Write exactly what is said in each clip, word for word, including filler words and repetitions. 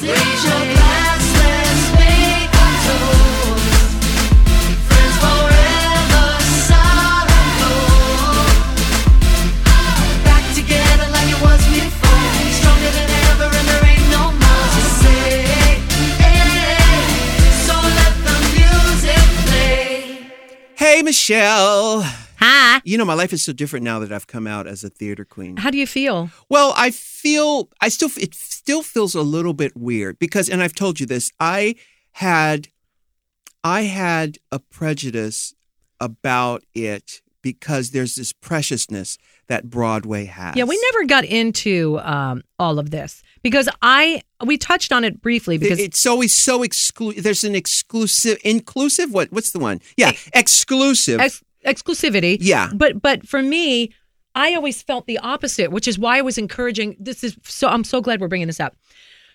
Raise your glass, let's make a toast. Friends forever, silent gold. Back together like it was before. Stronger than ever and there ain't no more to say. So let the music play. Hey, Michelle. Hi. You know, my life is so different now that I've come out as a theater queen. How do you feel? Well, I feel, I still, it still feels a little bit weird because, and I've told you this, I had, I had a prejudice about it because there's this preciousness that Broadway has. Yeah, we never got into um, all of this because I, we touched on it briefly because It- it's always so exclusive. There's an exclusive, inclusive, what, what's the one? Yeah, exclusive. ex- exclusivity. Yeah. But but for me, I always felt the opposite, which is why I was encouraging. This is so. I'm so glad we're bringing this up.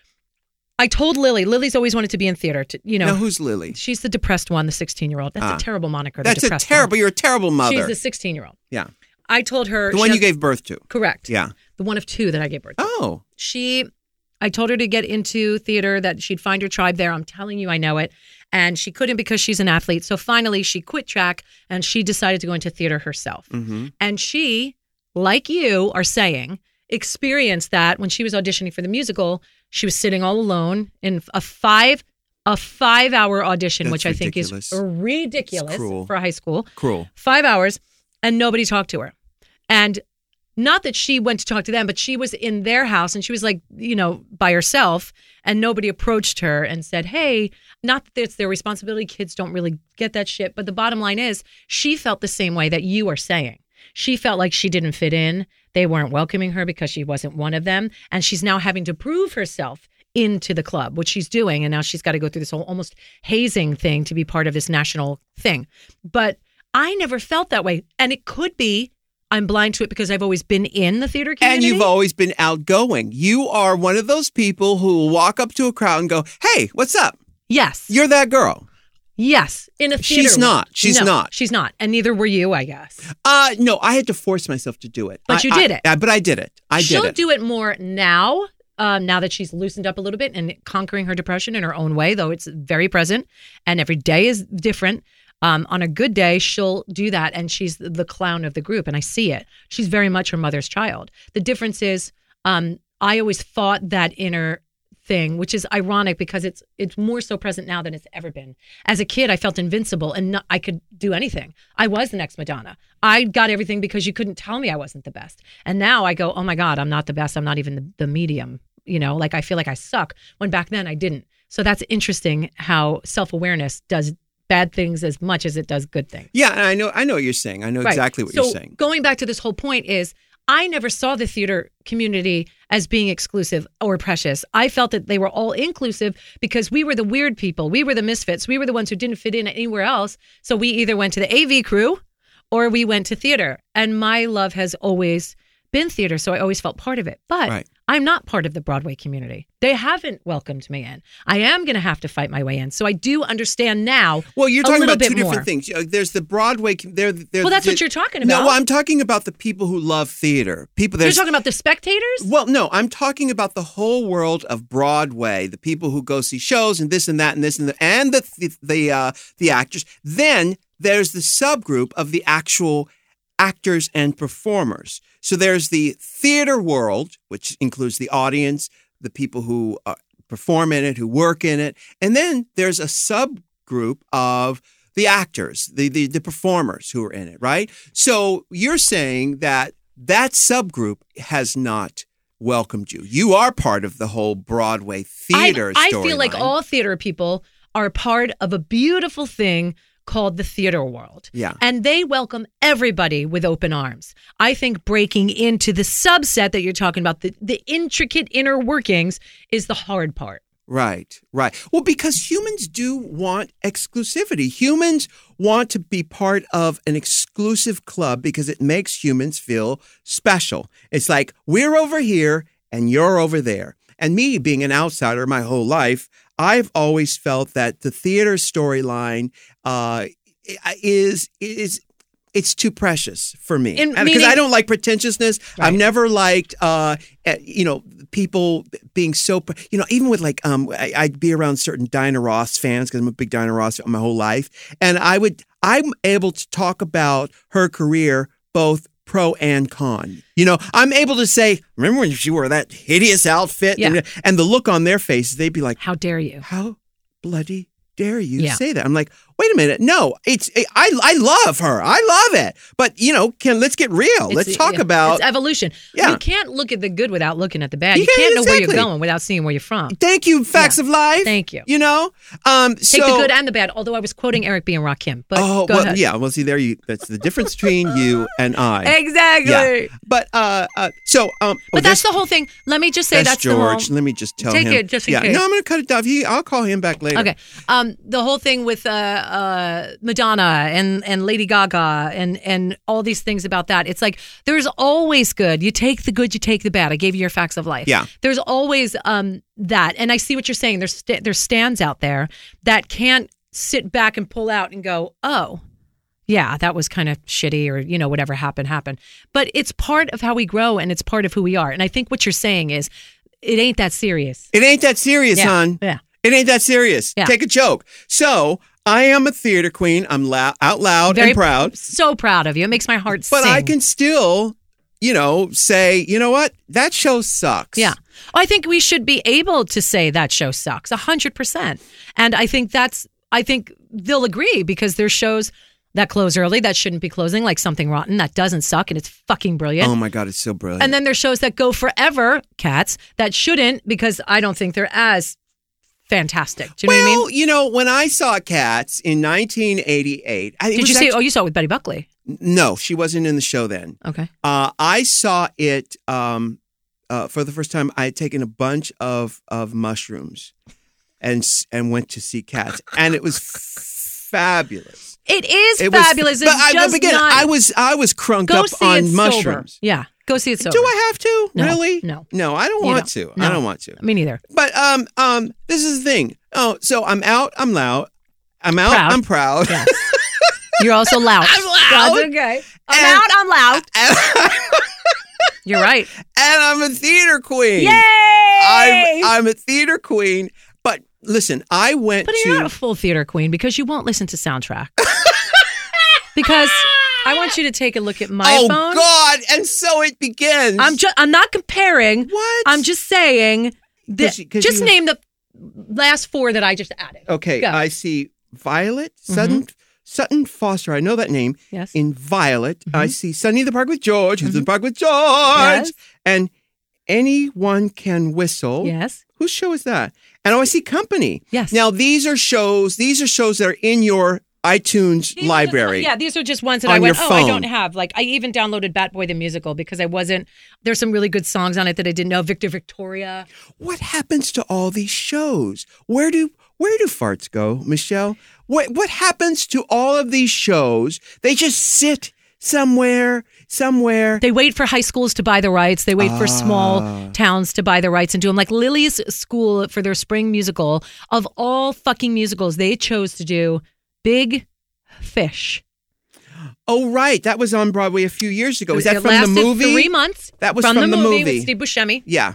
I told Lily. Lily's always wanted to be in theater. To, you know, Now, who's Lily? she's the depressed one, the sixteen year old. That's Ah. a terrible moniker. the That's a depressed terrible, one. you're a terrible mother. She's the sixteen year old. yeah. I told her The she one you does- gave birth to. correct. Yeah. The one of two that I gave birth to. Oh. She, I told her to get into theater, that she'd find her tribe there. I'm telling you, I know it. And she couldn't because she's an athlete. So finally, she quit track and she decided to go into theater herself. Mm-hmm. And she, like you are saying, experienced that when she was auditioning for the musical. She was sitting all alone in a five a five hour audition, That's which I think ridiculous. is ridiculous It's cruel. for high school. Cruel. Five hours, and nobody talked to her. And not that she went to talk to them, but she was in their house and she was like, you know, by herself, and nobody approached her and said, hey, not that it's their responsibility. Kids don't really get that shit. But the bottom line is she felt the same way that you are saying. She felt like she didn't fit in. They weren't welcoming her because she wasn't one of them. And she's now having to prove herself into the club, which she's doing. And now she's got to go through this whole almost hazing thing to be part of this national thing. But I never felt that way. And it could be I'm blind to it because I've always been in the theater community. And you've always been outgoing. You are one of those people who will walk up to a crowd and go, hey, what's up? Yes. You're that girl. Yes. In a theater. She's not. She's No, not. She's not. And neither were you, I guess. Uh, no, I had to force myself to do it. But I- you I- did it. I- but I did it. I She'll did it. do it more now, um, now that she's loosened up a little bit and conquering her depression in her own way, though it's very present and every day is different. Um, on a good day, she'll do that, and she's the clown of the group, and I see it. She's very much her mother's child. The difference is um, I always fought that inner thing, which is ironic because it's it's more so present now than it's ever been. As a kid, I felt invincible and not, I could do anything. I was the next Madonna. I got everything because you couldn't tell me I wasn't the best. And now I go, oh my God, I'm not the best. I'm not even the, the medium. You know, like I feel like I suck when back then I didn't. So that's interesting how self-awareness does bad things as much as it does good things. Yeah, and I know I know what you're saying. I know Right. exactly what so you're saying. Going back to this whole point is I never saw the theater community as being exclusive or precious. I felt that they were all inclusive because we were the weird people. We were the misfits. We were the ones who didn't fit in anywhere else. So we either went to the A V crew or we went to theater. And my love has always been theater, so I always felt part of it. But Right. I'm not part of the Broadway community. They haven't welcomed me in. I am going to have to fight my way in. So I do understand now. Well, you're a talking little about bit two different more. things. Uh, There's the Broadway. There, there. Well, that's the- what you're talking No, about. well, I'm talking about the people who love theater. People. You're There's, talking about the spectators? Well, no, I'm talking about the whole world of Broadway. The people who go see shows and this and that and this and the and the the the, uh, the actors. Then there's the subgroup of the actual actors and performers. So there's the theater world, which includes the audience, the people who uh, perform in it, who work in it, and then there's a subgroup of the actors, the, the the performers who are in it, right? So you're saying that that subgroup has not welcomed you. You are part of the whole Broadway theater I, I feel like storyline. all theater people are part of a beautiful thing called the theater world. Yeah. And they welcome everybody with open arms. I think breaking into the subset that you're talking about, the, the intricate inner workings, is the hard part. Right, right. Well, because humans do want exclusivity. Humans want to be part of an exclusive club because it makes humans feel special. It's like, we're over here and you're over there. And me being an outsider my whole life, I've always felt that the theater storyline uh, is is it's too precious for me In- because meaning- I don't like pretentiousness. Right. I've never liked, uh, eh, you know, people being so, you know, even with like, um, I, I'd be around certain Diana Ross fans because I'm a big Diana Ross fan my whole life, and I would, I'm able to talk about her career both pro and con. You know, I'm able to say, remember when she wore that hideous outfit, Yeah. and, and the look on their faces, they'd be like, How dare you? how bloody dare you Yeah. say that? I'm like, wait a minute. No, it's I I love her. I love it. But you know, can let's get real. It's- let's talk yeah, about. it's evolution. Yeah. You can't look at the good without looking at the bad. You You, can't, can't know where exactly. you're going without seeing where you're from. Thank you, facts Yeah. of life. Thank you. You know, um, Take so, the good and the bad. Although I was quoting Eric B. and Rakim, but oh go well, ahead. yeah. Well, see, there you. That's the difference between you and I. Exactly. Yeah. But uh, uh so um. But oh, that's there's- the whole thing. Let me just say that's that's, the whole. George. Let me just tell Take him. it, just in yeah. case. No, I'm going to cut it off. He, I'll call him back later. Okay. Um, the whole thing with uh, uh, Madonna and, and Lady Gaga and, and all these things about that. It's like there's always good. You take the good, you take the bad. I gave you your facts of life. Yeah. There's always um, that. And I see what you're saying. There's, st- there's stands out there that can't sit back and pull out and go, oh, yeah, that was kind of shitty or, you know, whatever happened, happened. But it's part of how we grow and it's part of who we are. And I think what you're saying is it ain't that serious. It ain't that serious, Yeah. hon. Yeah. It ain't that serious. Yeah. Take a joke. So I am a theater queen. I'm loud, out loud Very and proud. So proud of you. It makes my heart But sing. I can still, you know, say, you know what? That show sucks. Yeah. I think we should be able to say that show sucks a hundred percent. And I think that's, I think they'll agree because there's shows that close early that shouldn't be closing, like Something Rotten, that doesn't suck and it's fucking brilliant. Oh my God, it's so brilliant. And then there's shows that go forever, Cats, that shouldn't because I don't think they're as fantastic. Do you know well, what I mean? you know, when I saw Cats in nineteen eighty-eight, I, it Did was you see? actu- Oh, you saw it with Betty Buckley. No, she wasn't in the show then. Okay. Uh, I saw it um, uh, for the first time. I had taken a bunch of of mushrooms and s- and went to see Cats, and it was f- fabulous. It is It was- fabulous. but It's I, just again, not. I was I was crunked go up see on it mushrooms. sober. Yeah. Go see it sober. Do I have to? No, really? no. No, I don't You want don't. to. No. I don't want to. Me neither. But um um this is the thing. Oh, so I'm out, I'm loud. I'm out, Proud. I'm proud. Yes. You're also loud. I'm loud. That's okay. I'm And- out. I'm loud. and, You're right. I'm a theater queen. Yay! I'm I'm a theater queen. But listen, I went But to you're not a full theater queen because you won't listen to soundtrack. Because I want you to take a look at my Oh phone. God, and so it begins. I'm just I'm not comparing. What? I'm just saying that 'Cause you- 'cause just you- name the last four that I just added. Okay, Go. I see Violet Sutton Sutton Foster. I know that name. Yes. In Violet, I see Sunny in the Park with George. Who's in the Park with George? Yes. And Anyone Can Whistle. Yes. Whose show is that? And oh, I see Company. Yes. Now these are shows. These are shows that are in your iTunes These are library. Just, yeah, these are just ones that On I went, your oh, I phone. don't have. Like, I even downloaded Bat Boy the musical because I wasn't, there's some really good songs on it that I didn't know. Victor Victoria. What happens to all these shows? Where do where do farts go, Michelle? What what happens to all of these shows? They just sit somewhere, somewhere. They wait for high schools to buy the rights. They wait for Ah. small towns to buy the rights and do them. Like Lily's school for their spring musical, of all fucking musicals, they chose to do Big Fish. Oh, right. That was on Broadway a few years ago. Is It that from lasted the movie? Three months. That was from, from the, the movie, movie. with Steve Buscemi. Yeah.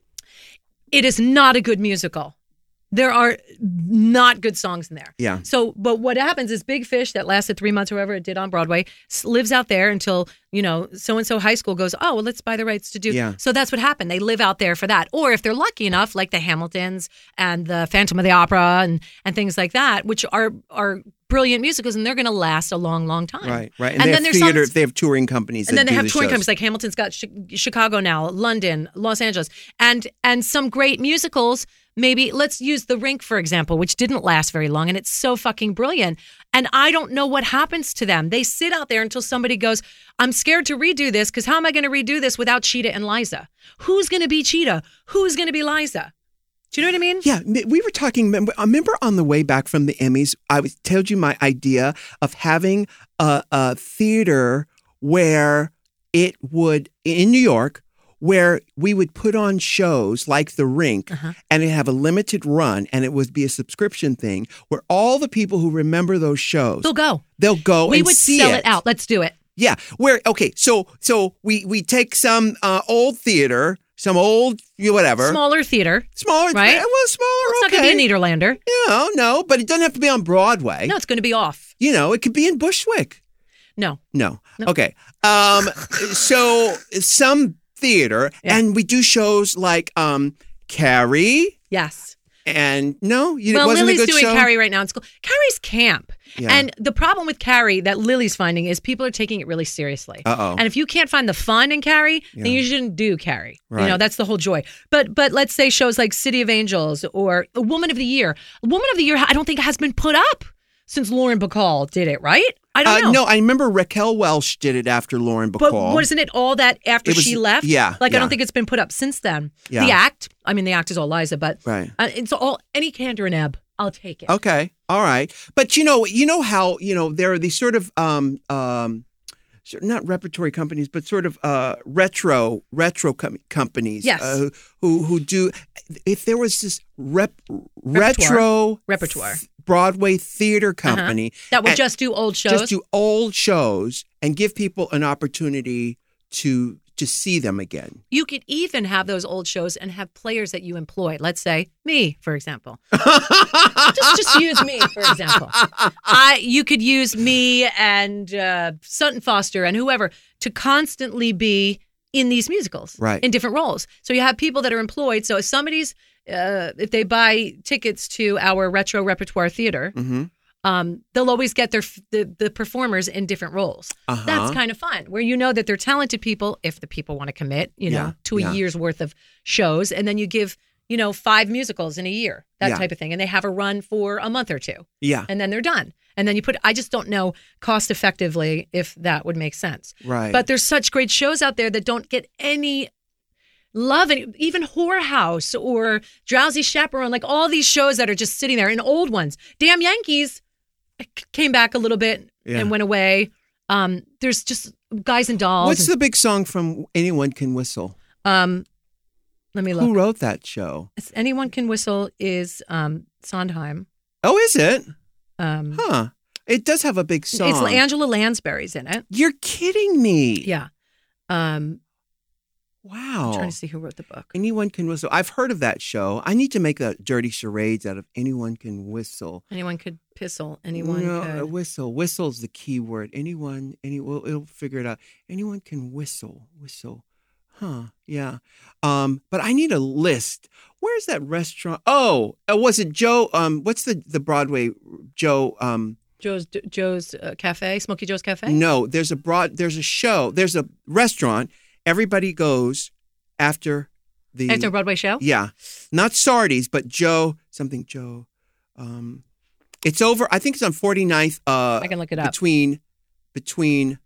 It is not a good musical. There are not good songs in there. Yeah. So, but what happens is Big Fish that lasted three months or whatever it did on Broadway s- lives out there until, you know, so-and-so high school goes, oh, well, let's buy the rights to do. Yeah. So that's what happened. They live out there for that. Or if they're lucky enough, like the Hamiltons and the Phantom of the Opera and, and things like that, which are, are brilliant musicals and they're going to last a long, long time. Right, right. And, And they then have there's theater, songs- they have touring companies. And that then they do have the touring shows. companies like Hamilton's got Chi- Chicago now, London, Los Angeles, and and some great musicals. Maybe let's use The Rink, for example, which didn't last very long, and it's so fucking brilliant. And I don't know what happens to them. They sit out there until somebody goes, I'm scared to redo this because how am I going to redo this without Cheetah and Liza? Who's going to be Cheetah? Who's going to be Liza? Do you know what I mean? Yeah, m- we were talking. Remember, remember on the way back from the Emmys, I was told you my idea of having a, a theater where it would in New York, where we would put on shows like The Rink Uh-huh. and it'd have a limited run and it would be a subscription thing where all the people who remember those shows, They'll go. they'll go We and would see sell it. it out. Let's do it. Yeah. Where, okay, so so we, we take some uh, old theater, some old, you know, whatever. Smaller theater. Smaller, right? Well, smaller, It's not okay. going to be a Nederlander. No, no, but it doesn't have to be on Broadway. No, it's going to be off. You know, it could be in Bushwick. No. No. No. Okay. Um, so some theater, Yeah. and we do shows like um, Carrie, Yes. and no, you, Well, it wasn't Lily's a good doing show. Carrie right now in school. Carrie's camp. Yeah. And the problem with Carrie that Lily's finding is people are taking it really seriously. Uh-oh. And if you can't find the fun in Carrie, then Yeah. you shouldn't do Carrie. You Right. know, that's the whole joy. But but let's say shows like City of Angels or A Woman of the Year. A Woman of the Year, I don't think has been put up since Lauren Bacall did it, right? I don't Uh, know. no, I remember Raquel Welch did it after Lauren But Bacall. wasn't it all that after It was- she left? yeah, Like, I yeah. don't think it's been put up since then. Yeah. The act, I mean, the act is all Liza, but Right. uh, it's all, any Candor and Ebb, I'll take it. Okay. All right. But you know, you know how, you know, there are these sort of um um sort- not repertory companies, but sort of uh retro retro com- companies Yes. uh, who who do if there was this rep retro Repertoire. th- Broadway theater company That would and just do old shows. just do old shows and give people an opportunity to to see them again. You could even have those old shows and have players that you employ. Let's say me, for example. just just use me, for example. I you could use me and uh, Sutton Foster and whoever to constantly be in these musicals, Right. in different roles. So you have people that are employed. So if somebody's uh, if they buy tickets to our retro repertoire theater, Mm-hmm. um, they'll always get their the, the performers in different roles. Uh-huh. That's kind of fun, where you know that they're talented people, if the people want to commit, you know, Yeah, to a yeah. year's worth of shows, and then you give, you know, five musicals in a year, that Yeah. type of thing, and they have a run for a month or two, Yeah. and then they're done. And then you put, I just don't know cost effectively if that would make sense. Right. But there's such great shows out there that don't get any love, and even Whorehouse or Drowsy Chaperone, like all these shows that are just sitting there, and old ones. Damn Yankees c- came back a little bit Yeah. and went away. Um, there's just Guys and Dolls. What's and- the big song from Anyone Can Whistle? um, let me look. Who wrote that show? It's Anyone Can Whistle is um, Sondheim. Oh, is it? Um, Huh. It does have a big song. It's Angela Lansbury's in it. You're kidding me. Yeah. Um, Wow. I'm trying to see who wrote the book. Anyone Can Whistle. I've heard of that show. I need to make a dirty charades out of Anyone Can Whistle. Anyone could pissle. Anyone no, could. uh, whistle. Whistle's the key word. Anyone, any, well, it'll figure it out. Anyone can whistle. Whistle. Huh. Yeah. Um, but I need a list. Where's that restaurant? Oh, uh, was it Joe? Um, what's the, the Broadway Joe? Um, Joe's Joe's uh, Cafe, Smoky Joe's Cafe. no, there's a broad, there's a show, there's a restaurant. Everybody goes after the After a Broadway show. Yeah, not Sardi's, but Joe something Joe. Um, it's over. I think it's on forty-ninth. Uh, I can look it up. between between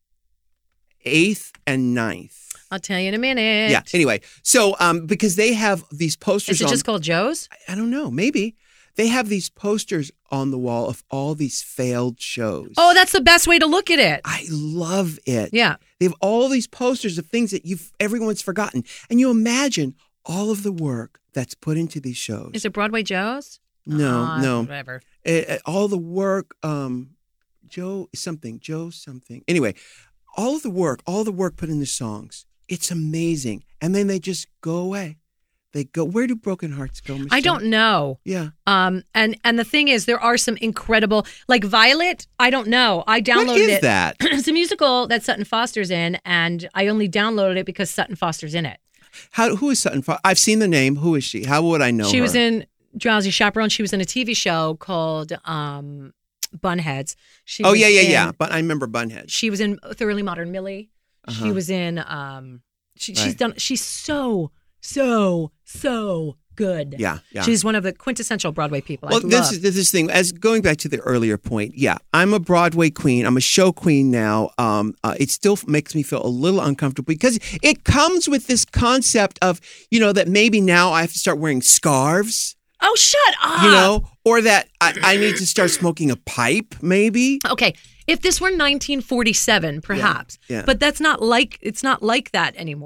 eighth and ninth. I'll tell you in a minute. Yeah. Anyway, so um, because they have these posters. Is it on, just called Joe's? I don't know. Maybe they have these posters on the wall of all these failed shows. Oh, that's the best way to look at it. I love it. Yeah. They have all these posters of things that you've everyone's forgotten, and you imagine all of the work that's put into these shows. Is it Broadway Joe's? No, Oh, no. Whatever. Uh, uh, all the work, um, Joe something, Joe something. Anyway, all of the work, all the work put in the songs. It's amazing, and then they just go away. They go. Where do broken hearts go, Michelle? I don't know. Yeah. Um, and and the thing is, there are some incredible, like Violet. I don't know. I downloaded What is it. that? It's a musical that Sutton Foster's in, and I only downloaded it because Sutton Foster's in it. How? Who is Sutton Foster? I've seen the name. Who is she? How would I know she her? was in Drowsy Chaperone. She was in a T V show called um, Bunheads. She Oh was yeah, yeah, in- yeah. But I remember Bunhead. She was in Thoroughly Modern Millie. She Uh-huh. was in. Um, she, She's Right. done. She's so so so good. Yeah, yeah. She's one of the quintessential Broadway people. Well, I this love. is this thing. As going back to the earlier point, yeah, I'm a Broadway queen. I'm a show queen now. Um, uh, it still makes me feel a little uncomfortable because it comes with this concept of, you know, that maybe now I have to start wearing scarves, Oh, shut up. you know, or that I, I need to start smoking a pipe, maybe. Okay, if this were nineteen forty-seven, perhaps. yeah. But that's not like it's not like that anymore.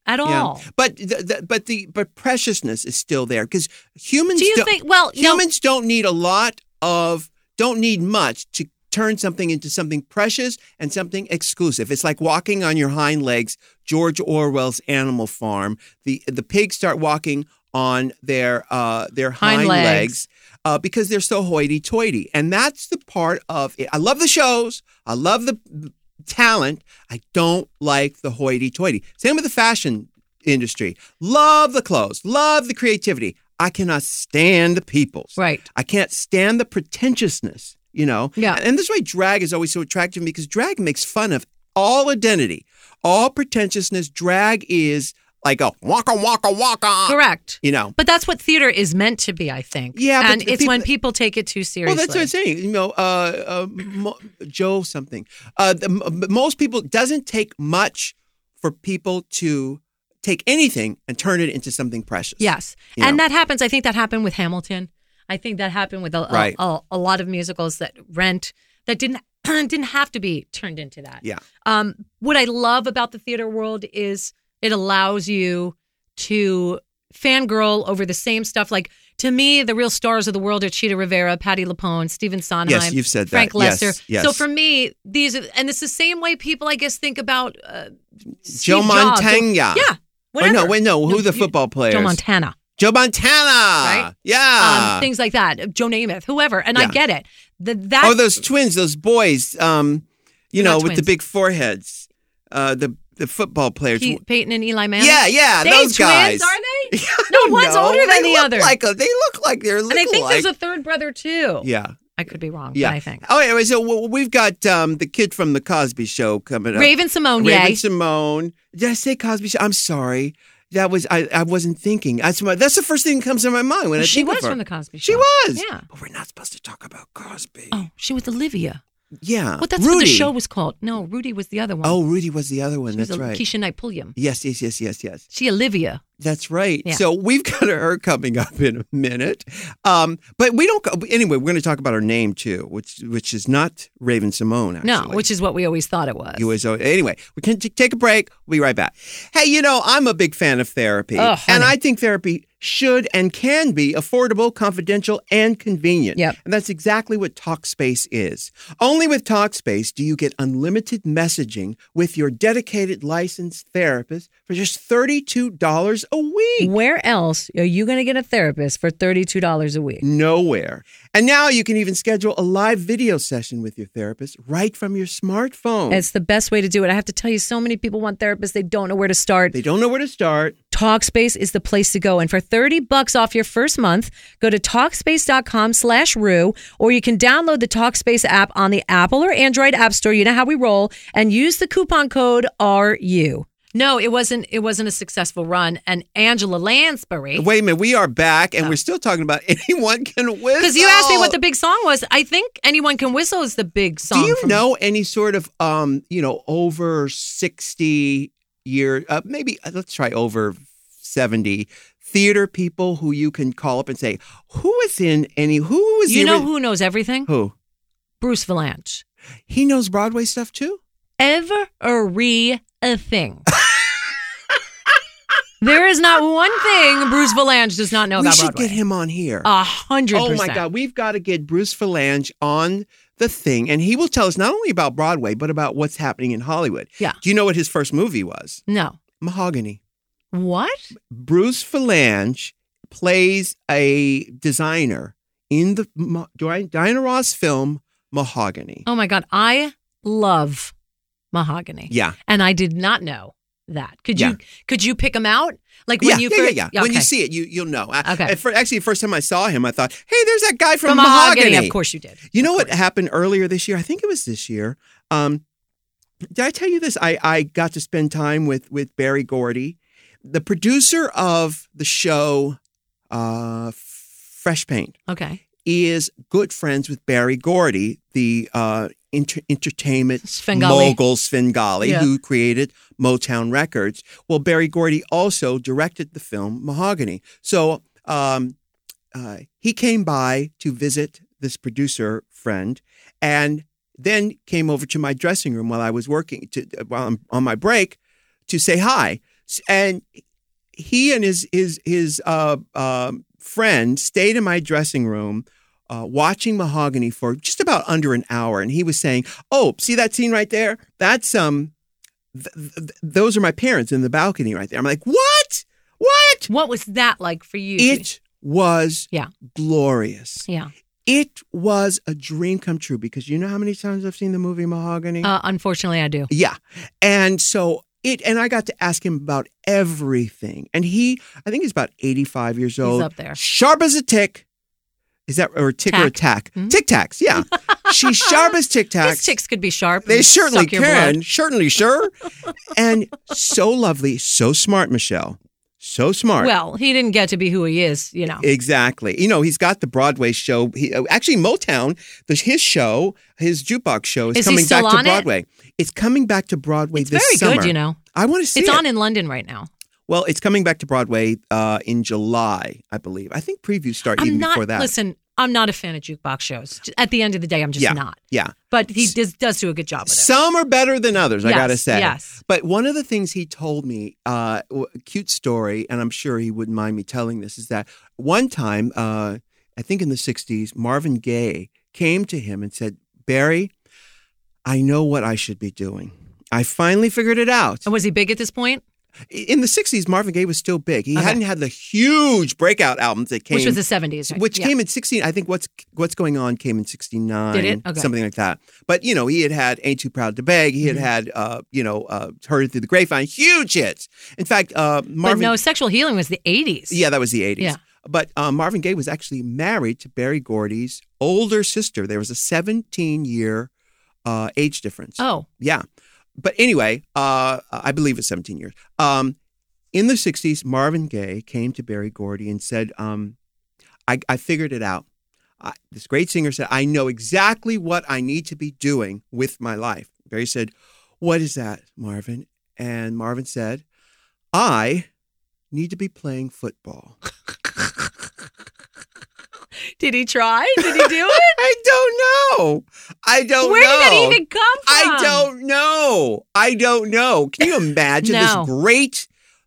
at all. But the, the, but the but preciousness is still there because humans Do you don't, think? Well, you know- humans don't need a lot of don't need much to turn something into something precious and something exclusive. It's like walking on your hind legs. George Orwell's Animal Farm. The the pigs start walking on their uh, their hind, Hind legs, legs. uh, because they're so hoity-toity, and that's the part of it. I love the shows. I love the talent. I don't like the hoity-toity. Same with the fashion industry. Love the clothes. Love the creativity. I cannot stand the peoples. Right. I can't stand the pretentiousness, you know? Yeah. And this is why drag is always so attractive to me because drag makes fun of all identity, all pretentiousness. Drag is like a waka, waka, waka. Correct. You know? But that's what theater is meant to be, I think. Yeah, but and the it's people- when people take it too seriously. Well, that's what I'm saying. You know, uh, uh, Mo- Joe something. Uh, the, m- most people, it doesn't take much for people to take anything and turn it into something precious. Yes. You And know? that happens. I think that happened with Hamilton. I think that happened with a, a- Right. a, a lot of musicals that Rent that didn't didn't have to be turned into that. Yeah. Um, what I love about the theater world is it allows you to fangirl over the same stuff. Like, to me, the real stars of the world are Cheetah Rivera, Patti LuPone, Stephen Sondheim, Yes, you've said that. Frank Yes, Lester. yes. So for me, these are, and it's the same way people, I guess, think about uh, Joe Steve Jobs. Montana. Yeah. Wait, Whatever. no, wait, no. Who No, the you- football players? Joe Montana. Joe Montana. Right? Yeah. Um, things like that. Joe Namath, whoever. And Yeah. I get it. The, that Oh, those twins, those boys, um, you They're know, not with the twins. big foreheads, uh, the the football players. Pete, Peyton and Eli Manning. Yeah, yeah, They those guys. twins, are they? I No, don't one's know. older than They the look other. Like a, they look like they're And I think like. there's a third brother too. Yeah. I could be wrong, Yeah. but I think. Oh, anyway, so w- we've got um, the kid from the Cosby Show coming up. Raven Simone, Raven yay. Simone. Did I say Cosby Show? I'm sorry. That was I. I wasn't thinking. That's my, That's the first thing that comes to my mind when I She think was of her. from the Cosby Show. She was. Yeah. But we're not supposed to talk about Cosby. Oh, she was Olivia. Yeah. Well, that's Rudy. what the show was called. No, Rudy was the other one. Oh, Rudy was the other one. she was That's a- right. Keisha Knight Pulliam. Yes, yes, yes, yes, yes. She Olivia. That's right. Yeah. So we've got her coming up in a minute. Um, but we don't. go- Anyway, we're going to talk about her name too, which which is not Raven Simone. Actually. No, which is what we always thought it was. You was anyway. We can t- take a break. We'll be right back. Hey, you know I'm a big fan of therapy, Oh, and honey. I think therapy should and can be affordable, confidential, and convenient. Yep. And that's exactly what Talkspace is. Only with Talkspace do you get unlimited messaging with your dedicated licensed therapist for just thirty-two dollars a week. Where else are you going to get a therapist for thirty-two dollars a week? Nowhere. And now you can even schedule a live video session with your therapist right from your smartphone. It's the best way to do it. I have to tell you, so many people want therapists. They don't know where to start. They don't know where to start. Talkspace is the place to go. And for thirty bucks off your first month, go to Talkspace.com slash Rue, or you can download the Talkspace app on the Apple or Android app store. You know how we roll, and use the coupon code R U. No, it wasn't. It wasn't a successful run. And Angela Lansbury, Wait a minute, we are back, and we're still talking about Anyone Can Whistle. because you asked me what the big song was. I think Anyone Can Whistle is the big song. Do you from- know any sort of, um, you know, over sixty year, uh, maybe uh, let's try over seventy theater people who you can call up and say, who was in any? Who was You the know ori- who knows everything? Who? Bruce Valanche. He knows Broadway stuff too. Every thing. There is not one thing Bruce Valanche does not know we about should Broadway. get him on here. A hundred Oh percent. my God, we've got to get Bruce Valanche on the thing, and he will tell us not only about Broadway, but about what's happening in Hollywood. Yeah. Do you know what his first movie was? No. Mahogany. What? Bruce Valanche plays a designer in the Mo- Di- Diana Ross film Mahogany. Oh my God. I love Mahogany. Yeah. And I did not know that. Could Yeah. you could you pick him out? Like when yeah, you yeah, first yeah, yeah. When you okay. see it, you you'll know. I- Okay. At fir- actually, the first time I saw him, I thought, "Hey, there's that guy from, from Mahogany." Mahogany, of course you did. You know what happened earlier this year? I think it was this year. Um, did I tell you this? I, I got to spend time with with Barry Gordy, the producer of the show uh, Fresh Paint, Okay. is good friends with Barry Gordy, the uh, inter- entertainment Svengali. mogul Svengali, Yeah. who created Motown Records. Well, Barry Gordy also directed the film Mahogany. So um, uh, he came by to visit this producer friend, and then came over to my dressing room while I was working, to, while I'm on my break, to say hi. S- And he and his his his uh, um friend stayed in my dressing room uh, watching Mahogany for just about under an hour. And he was saying, "Oh, see that scene right there? That's um, th- th- those are my parents in the balcony right there." I'm like, "What? What?" What was that like for you? It was Yeah. glorious. Yeah. It was a dream come true because you know how many times I've seen the movie Mahogany? Uh, unfortunately, I do. Yeah. And so it, and I got to ask him about everything. And he, I think he's about eighty-five years old. up there. Sharp as a tick. Is that, or a tick or a tack? Mhm. Tic Tacs, yeah. She's sharp as Tic Tacs. These ticks could be sharp. They and certainly suck your can. blood. Certainly, sure. And so lovely, so smart, Michelle. So smart. Well, he didn't get to be who he is, you know. Exactly. You know, he's got the Broadway show. He, actually, Motown, the, his show, his jukebox show is, Is he coming still back to on it? Broadway. It's coming back to Broadway It's this very summer. good, you know. I want to see It's it. on in London right now. Well, it's coming back to Broadway uh, in July, I believe. I think previews start I'm even not, before that. listen, I'm not a fan of jukebox shows. At the end of the day, I'm just yeah, not. yeah. But he does, does do a good job with it. Some are better than others, I Yes, got to say. yes. But one of the things he told me, uh, w- a cute story, and I'm sure he wouldn't mind me telling this, is that one time, uh, I think in the sixties, Marvin Gaye came to him and said, "Barry, I know what I should be doing. I finally figured it out." And was he big at this point? In the sixties, Marvin Gaye was still big. He Okay. hadn't had the huge breakout albums that came. Which was the seventies, right? Which Yeah. came in sixteen. I think what's what's going on came in sixty-nine. Did it? Okay. Something like that. But you know, he had had "Ain't Too Proud to Beg." He had Mm-hmm. had uh, you know, uh, "Heard It Through the Grapevine," huge hits. In fact, uh, Marvin. But no, Sexual Healing was the eighties. Yeah, that was the eighties. Yeah. But uh, Marvin Gaye was actually married to Berry Gordy's older sister. There was a seventeen-year uh, age difference. Oh, Yeah. But anyway, uh, I believe it's seventeen years. Um, in the sixties, Marvin Gaye came to Berry Gordy and said, um, I, I figured it out. I, this great singer said, "I know exactly what I need to be doing with my life." Berry said, "What is that, Marvin?" And Marvin said, "I need to be playing football." did he try? Did he do it? I don't know. I don't Where know. did that even come from? I don't know. I don't know. Can you imagine No. this great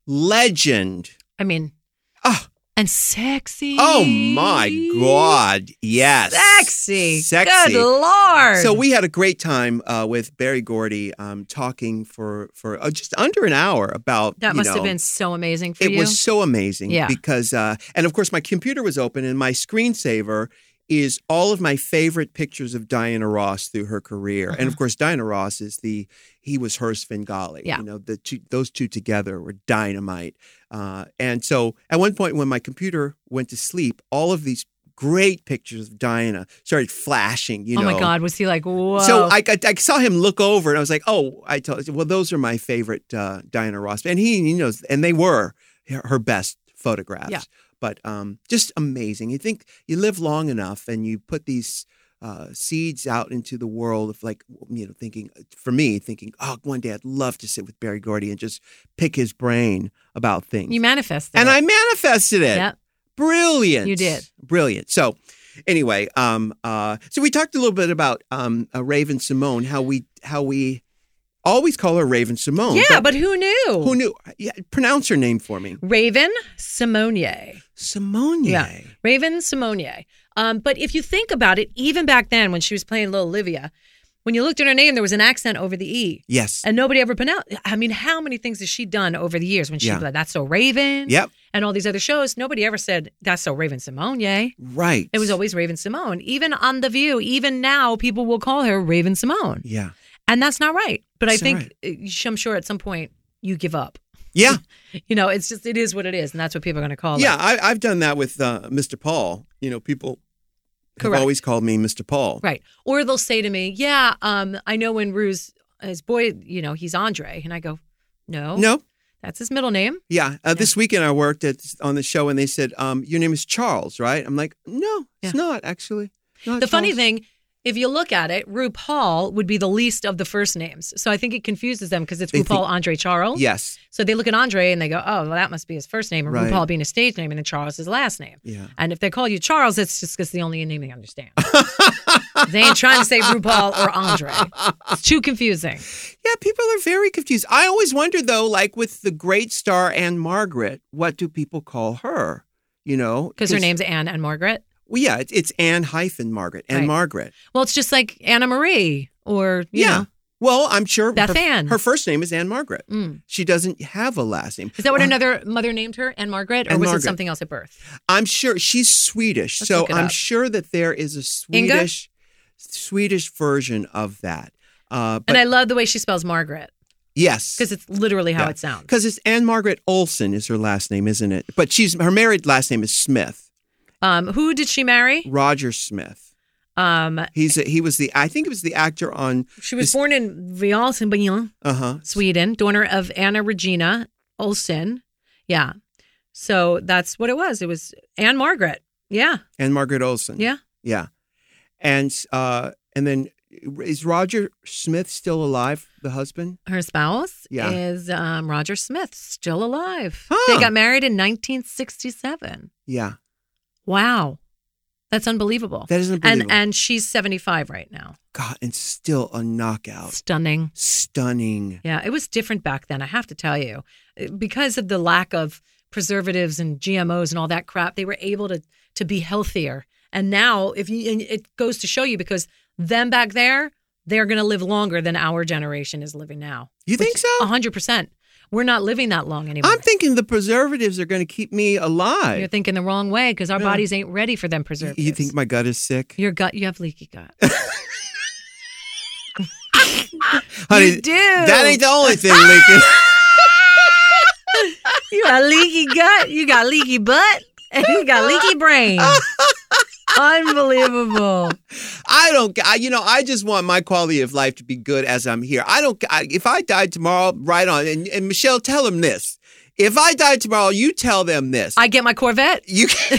legend? I mean, Oh, and sexy. oh my God. Yes. Sexy. Sexy. Good Lord. So we had a great time uh, with Berry Gordy um, talking for, for uh, just under an hour about, that you must know, have been so amazing for it you. was so amazing Yeah. because, uh, and of course, my computer was open and my screensaver is all of my favorite pictures of Diana Ross through her career. And of course, Diana Ross is the, he was her Svengali. Yeah. You know, the two, those two together were dynamite. Uh, and so at one point when my computer went to sleep, all of these great pictures of Diana started flashing, you oh know. my God. Was he like, whoa? So I, I, I saw him look over and I was like, oh, I told well, those are my favorite uh, Diana Ross. And he, he knows, and they were her, her best photographs. Yeah. But um, just amazing. You think you live long enough and you put these uh, seeds out into the world of like, you know, thinking, for me, thinking, oh, one day I'd love to sit with Berry Gordy and just pick his brain about things. you manifested and it. I manifested it. Yep. Brilliant. You did. Brilliant. So anyway, um, uh, so we talked a little bit about um, uh, Raven Simone, how we how we always call her Raven Simone. Yeah, but who knew? who knew? Yeah, pronounce her name for me. Raven Simonier. Simone. Yeah. Raven Simonier. Um, but if you think about it, even back then when she was playing Little Olivia, when you looked at her name, there was an accent over the E. Yes. And nobody ever pronounced. I mean, how many things has she done over the years when she Yeah. like, that's so Raven? Yep. And all these other shows, nobody ever said, that's so Raven Simonier. Right. It was always Raven Simone. Even on The View, even now, people will call her Raven Simone. Yeah. And that's not right. But I It's not think, uh, I'm sure at some point you give up. Yeah. You know, it's just, it is what it is. And that's what people are going to call Yeah. it. I, I've done that with uh, Mister Paul. You know, people have Correct. always called me Mister Paul. Right. Or they'll say to me, yeah, um, I know when Rue's, his boy, you know, he's Andre. And I go, no. No. That's his middle name. Yeah. Uh, This weekend I worked at on the show and they said, um, your name is Charles, right? I'm like, no, it's Yeah. not actually. Not The funny Charles." thing, if you look at it, RuPaul would be the least of the first names. So I think it confuses them because it's They RuPaul think- Andre Charles. Yes. So they look at Andre and they go, oh, well, that must be his first name. And Right. RuPaul being a stage name and then Charles his last name. Yeah. And if they call you Charles, it's just because the only name they understand. They ain't trying to say RuPaul or Andre. It's too confusing. Yeah, people are very confused. I always wonder, though, like with the great star Anne Margaret, what do people call her? You know? Because her name's Anne and Margaret. Well, yeah, it's, it's Anne hyphen Margaret, Anne Right. Margaret. Well, it's just like Anna Marie or, you Yeah. know. Well, I'm sure Beth her, Ann. her first name is Anne Margaret. Mm. She doesn't have a last name. Is that what Uh, another mother named her, Anne Margaret? Or Anne was Margaret. it something else at birth? I'm sure she's Swedish, Let's so look it I'm up. sure that there is a Inga? Swedish Swedish version of that. Uh, but And I love the way she spells Margaret yes, because it's literally how Yeah. it sounds. because it's Anne Margaret Olson is her last name, isn't it? But she's her married last name is Smith, Um, who did she marry? Roger Smith. Um, He's a, he was the I think it was the actor on she was This- born in Vialsenbyn, uh huh Sweden, daughter of Anna Regina Olsen. Yeah. So that's what it was. It was Anne Margaret. Yeah. Anne Margaret Olson. Yeah. yeah, and uh, and then is Roger Smith still alive? The husband? Her spouse Yeah. is um, Roger Smith, still alive. Huh. They got married in nineteen sixty-seven. Yeah, Wow. That's unbelievable. that is unbelievable. and and she's seventy-five right now. God, and still a knockout. Stunning. Stunning. Yeah, it was different back then, I have to tell you. Because of the lack of preservatives and G M Os and all that crap, they were able to to be healthier. And now if you and it goes to show you because them back there, they're going to live longer than our generation is living now. You think so? one hundred percent. We're not living that long anymore. I'm thinking the preservatives are going to keep me alive. You're thinking the wrong way because our Yeah. bodies ain't ready for them preservatives. You think my gut is sick? your gut, you have leaky gut. Honey, you do. that ain't the only thing leaking. You got leaky gut, you got leaky butt, and you got leaky brain. Unbelievable. I don't, I, you know, I just want my quality of life to be good as I'm here. I don't, I, if I died tomorrow, right on. And, and Michelle, tell them this. If I died tomorrow, you tell them this. I get my Corvette. You can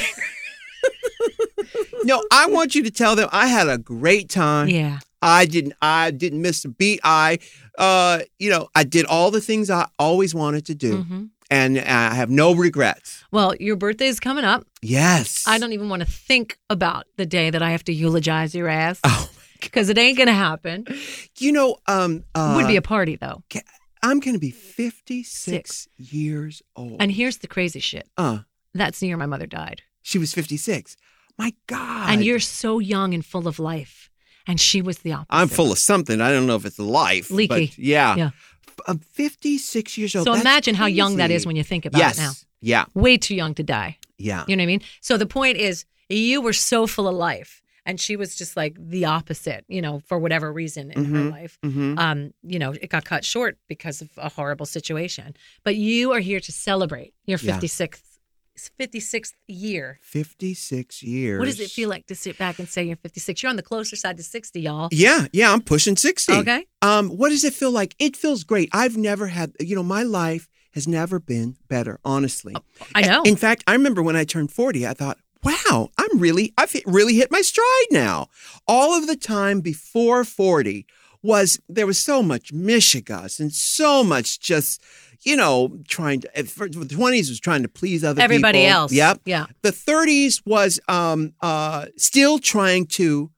No, I want you to tell them I had a great time. Yeah. I didn't I didn't miss a beat. I uh you know, I did all the things I always wanted to do. hmm And I have no regrets. Well, your birthday is coming up. Yes. I don't even want to think about the day that I have to eulogize your ass Oh, because it ain't going to happen. you know, um uh, Would be a party, though. I'm going to be fifty-six years old. And here's the crazy shit. uh That's the year my mother died. she was fifty-six. My God. And you're so young and full of life. And she was the opposite. I'm full of something. I don't know if it's life. Leaky. But yeah. Yeah. I'm fifty-six years old. So That's imagine how young that crazy. is when you think about yes. it now. Yeah. Way too young to die. Yeah. You know what I mean? So the point is, you were so full of life, and she was just like the opposite, you know, for whatever reason in her Mhm. life. Mm-hmm. Um, you know, it got cut short because of a horrible situation. But you are here to celebrate your Yeah. fifty-sixth fifty-sixth year. fifty-six years. What does it feel like to sit back and say you're fifty-six? You're on the closer side to sixty, y'all. Yeah, yeah, I'm pushing sixty. Okay. Um, what does it feel like? It feels great. I've never had, you know, my life has never been better, honestly. I know. In fact, I remember when I turned forty, I thought, wow, I'm really, I've hit, really hit my stride now. All of the time before forty was, there was so much mishigas and so much just, you know, trying to, for- the twenties was trying to please other Everybody people. else. Yep. Yeah. The thirties was um, uh, still trying to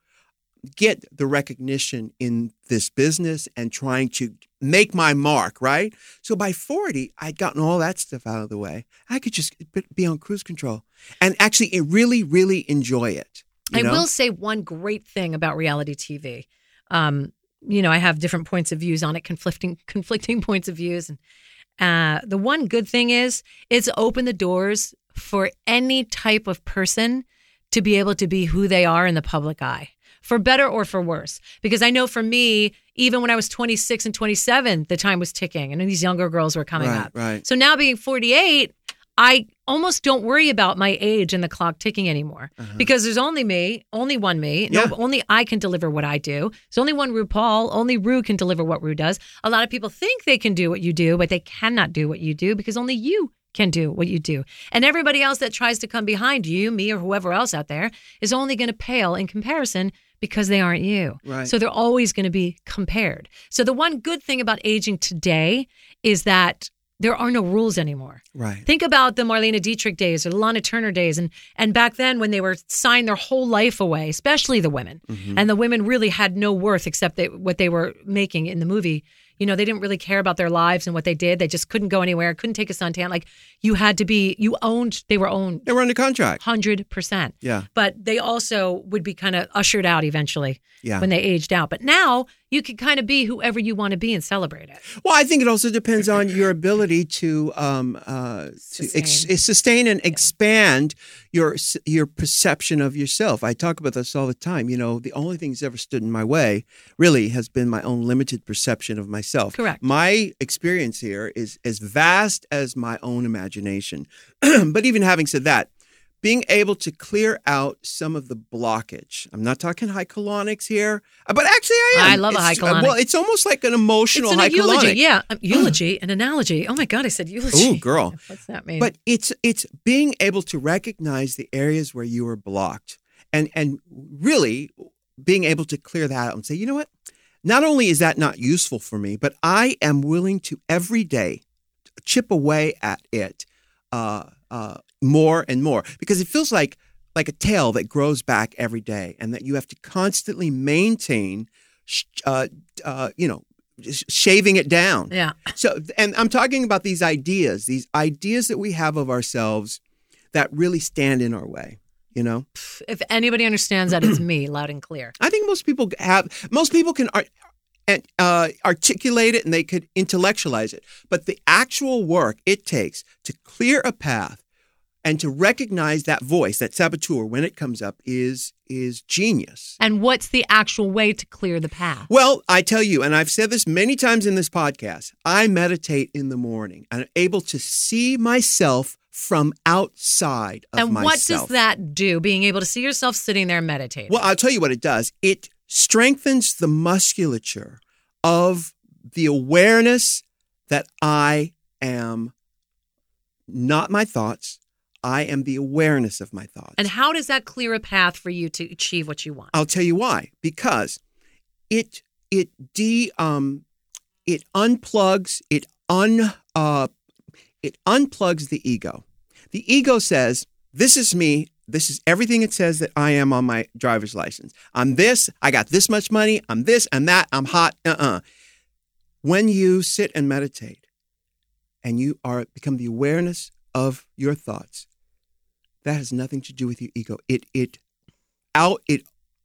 get the recognition in this business and trying to make my mark, right? So by forty, I'd gotten all that stuff out of the way. I could just be on cruise control and actually really, really enjoy it. you I know? will say one great thing about reality T V. Um, you know, I have different points of views on it, conflicting conflicting points of views. And uh, the one good thing is it's opened the doors for any type of person to be able to be who they are in the public eye, for better or for worse. Because I know for me, even when I was twenty-six and twenty-seven, the time was ticking and these younger girls were coming Right, up. right. So now being forty-eight, I almost don't worry about my age and the clock ticking anymore because there's only me, only one me. No, Uh-huh. Yeah. only I can deliver what I do. There's only one RuPaul. Only Ru can deliver what Ru does. A lot of people think they can do what you do, but they cannot do what you do because only you can do what you do. And everybody else that tries to come behind you, me or whoever else out there, is only going to pale in comparison because they aren't you. Right. So they're always going to be compared. So the one good thing about aging today is that there are no rules anymore. Right. Think about the Marlene Dietrich days or the Lana Turner days. And, and back then when they were signed their whole life away, especially the women, Mm-hmm. and the women really had no worth except they, what they were making in the movie. You know, they didn't really care about their lives and what they did. They just couldn't go anywhere, couldn't take a suntan. Like you had to be, you owned, they were owned They were under contract. one hundred percent. Yeah. But they also would be kind of ushered out eventually Yeah. when they aged out. But now you can kind of be whoever you want to be and celebrate it. Well, I think it also depends on your ability to um, uh, to ex- Sustain. sustain and expand your your perception of yourself. I talk about this all the time. You know, the only thing that's ever stood in my way really has been my own limited perception of myself. Correct. My experience here is as vast as my own imagination. But even having said that, being able to clear out some of the blockage. I'm not talking high colonics here, uh, but actually I am. I love a It's- high colonic. Well, it's almost like an emotional It's high an eulogy. colonic. Yeah. Um, eulogy, an analogy. Oh my God, I said eulogy. Ooh, girl. What's that mean? But it's it's being able to recognize the areas where you were blocked and and really being able to clear that out and say, you know what? Not only is that not useful for me, but I am willing to every day chip away at it uh, uh, more and more because it feels like like a tail that grows back every day and that you have to constantly maintain, sh- uh, uh, you know, sh- shaving it down. yeah. So, and I'm talking about these ideas, these ideas that we have of ourselves that really stand in our way, you know? If anybody understands that, it's me, loud and clear. I think most people have, most people can art, and, uh, articulate it and they could intellectualize it. But the actual work it takes to clear a path and to recognize that voice, that saboteur, when it comes up is is genius. And what's the actual way to clear the path? Well, I tell you, and I've said this many times in this podcast, I meditate in the morning and I'm able to see myself from outside of And myself. what does that do, being able to see yourself sitting there meditating? Well, I'll tell you what it does. It strengthens the musculature of the awareness that I am not my thoughts. I am the awareness of my thoughts. And how does that clear a path for you to achieve what you want? I'll tell you why. Because it it de um it unplugs it un uh it unplugs the ego. The ego says, "This is me. This is everything it says that I am on my driver's license. I'm this. I got this much money. I'm this and that. I'm hot." Uh-uh. When you sit and meditate, and you are become the awareness of your thoughts, that has nothing to do with your ego. It it out it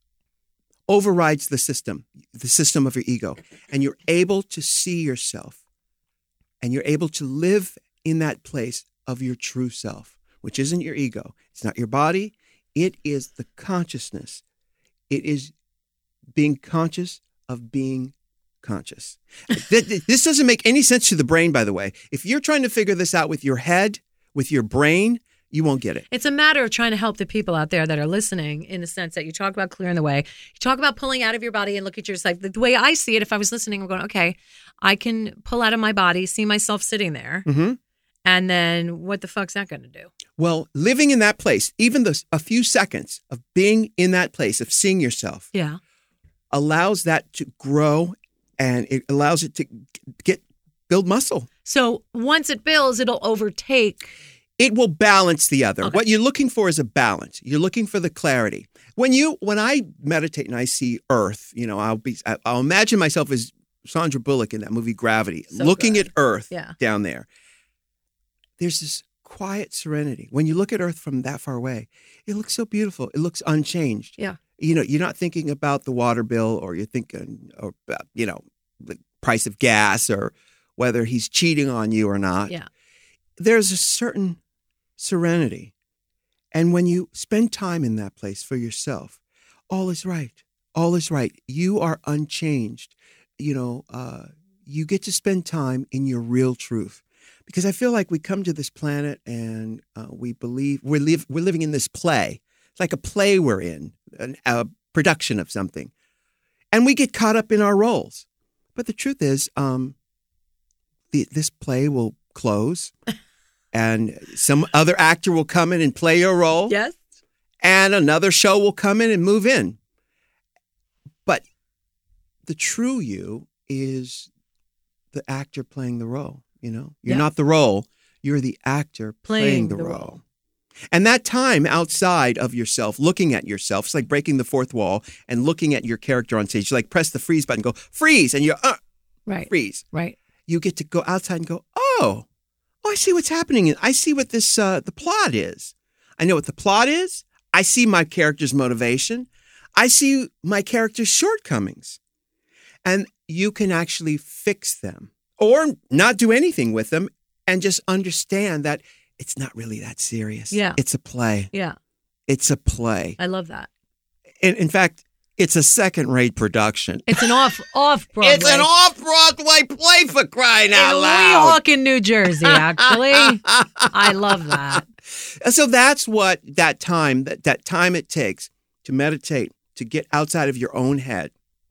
overrides the system, the system of your ego, and you're able to see yourself, and you're able to live in that place of your true self, which isn't your ego. It's not your body. It is the consciousness. It is being conscious of being conscious. This doesn't make any sense to the brain, by the way. If you're trying to figure this out with your head, with your brain, you won't get it. It's a matter of trying to help the people out there that are listening in the sense that you talk about clearing the way. You talk about pulling out of your body and look at yourself. The way I see it, if I was listening, I'm going, okay, I can pull out of my body, see myself sitting there. Mm-hmm. And then what the fuck's that going to do? Well, living in that place, even the, a few seconds of being in that place, of seeing yourself, Yeah. allows that to grow and it allows it to get build muscle. So once it builds, it'll overtake. It will balance the other. Okay. What you're looking for is a balance. You're looking for the clarity. When you when I meditate and I see Earth, you know, I'll be I'll imagine myself as Sandra Bullock in that movie Gravity, So looking good. at Earth Yeah. down there. There's this quiet serenity. When you look at Earth from that far away, it looks so beautiful. It looks unchanged. Yeah. You know, you're not thinking about the water bill or you're thinking about, you know, the price of gas or whether he's cheating on you or not. Yeah. There's a certain serenity. And when you spend time in that place for yourself, all is right. All is right. You are unchanged. You know, uh, you get to spend time in your real truth. Because I feel like we come to this planet and uh, we believe we're, live, we're living in this play. It's like a play we're in, an, a production of something. And we get caught up in our roles. But the truth is, um, the, this play will close and some other actor will come in and play your role. Yes. And another show will come in and move in. the true you is the actor playing the role. You know, you're Yeah. not the role. You're the actor playing, Playing the, the role. role. And that time outside of yourself, looking at yourself, it's like breaking the fourth wall and looking at your character on stage. You like press the freeze button, go freeze, and you're uh, Right. freeze. Right. You get to go outside and go, oh, oh, I see what's happening. I see what this uh, the plot is. I know what the plot is. I see my character's motivation. I see my character's shortcomings. And you can actually fix them or not do anything with them and just understand that it's not really that serious. Yeah. It's a play. Yeah. It's a play. I love that. In, in fact, it's a second-rate production. It's an off off Broadway. It's an off-Broadway play, for crying out in loud. Weehawken, New Jersey, actually. I love that. So that's what that time, that, that time it takes to meditate, to get outside of your own head.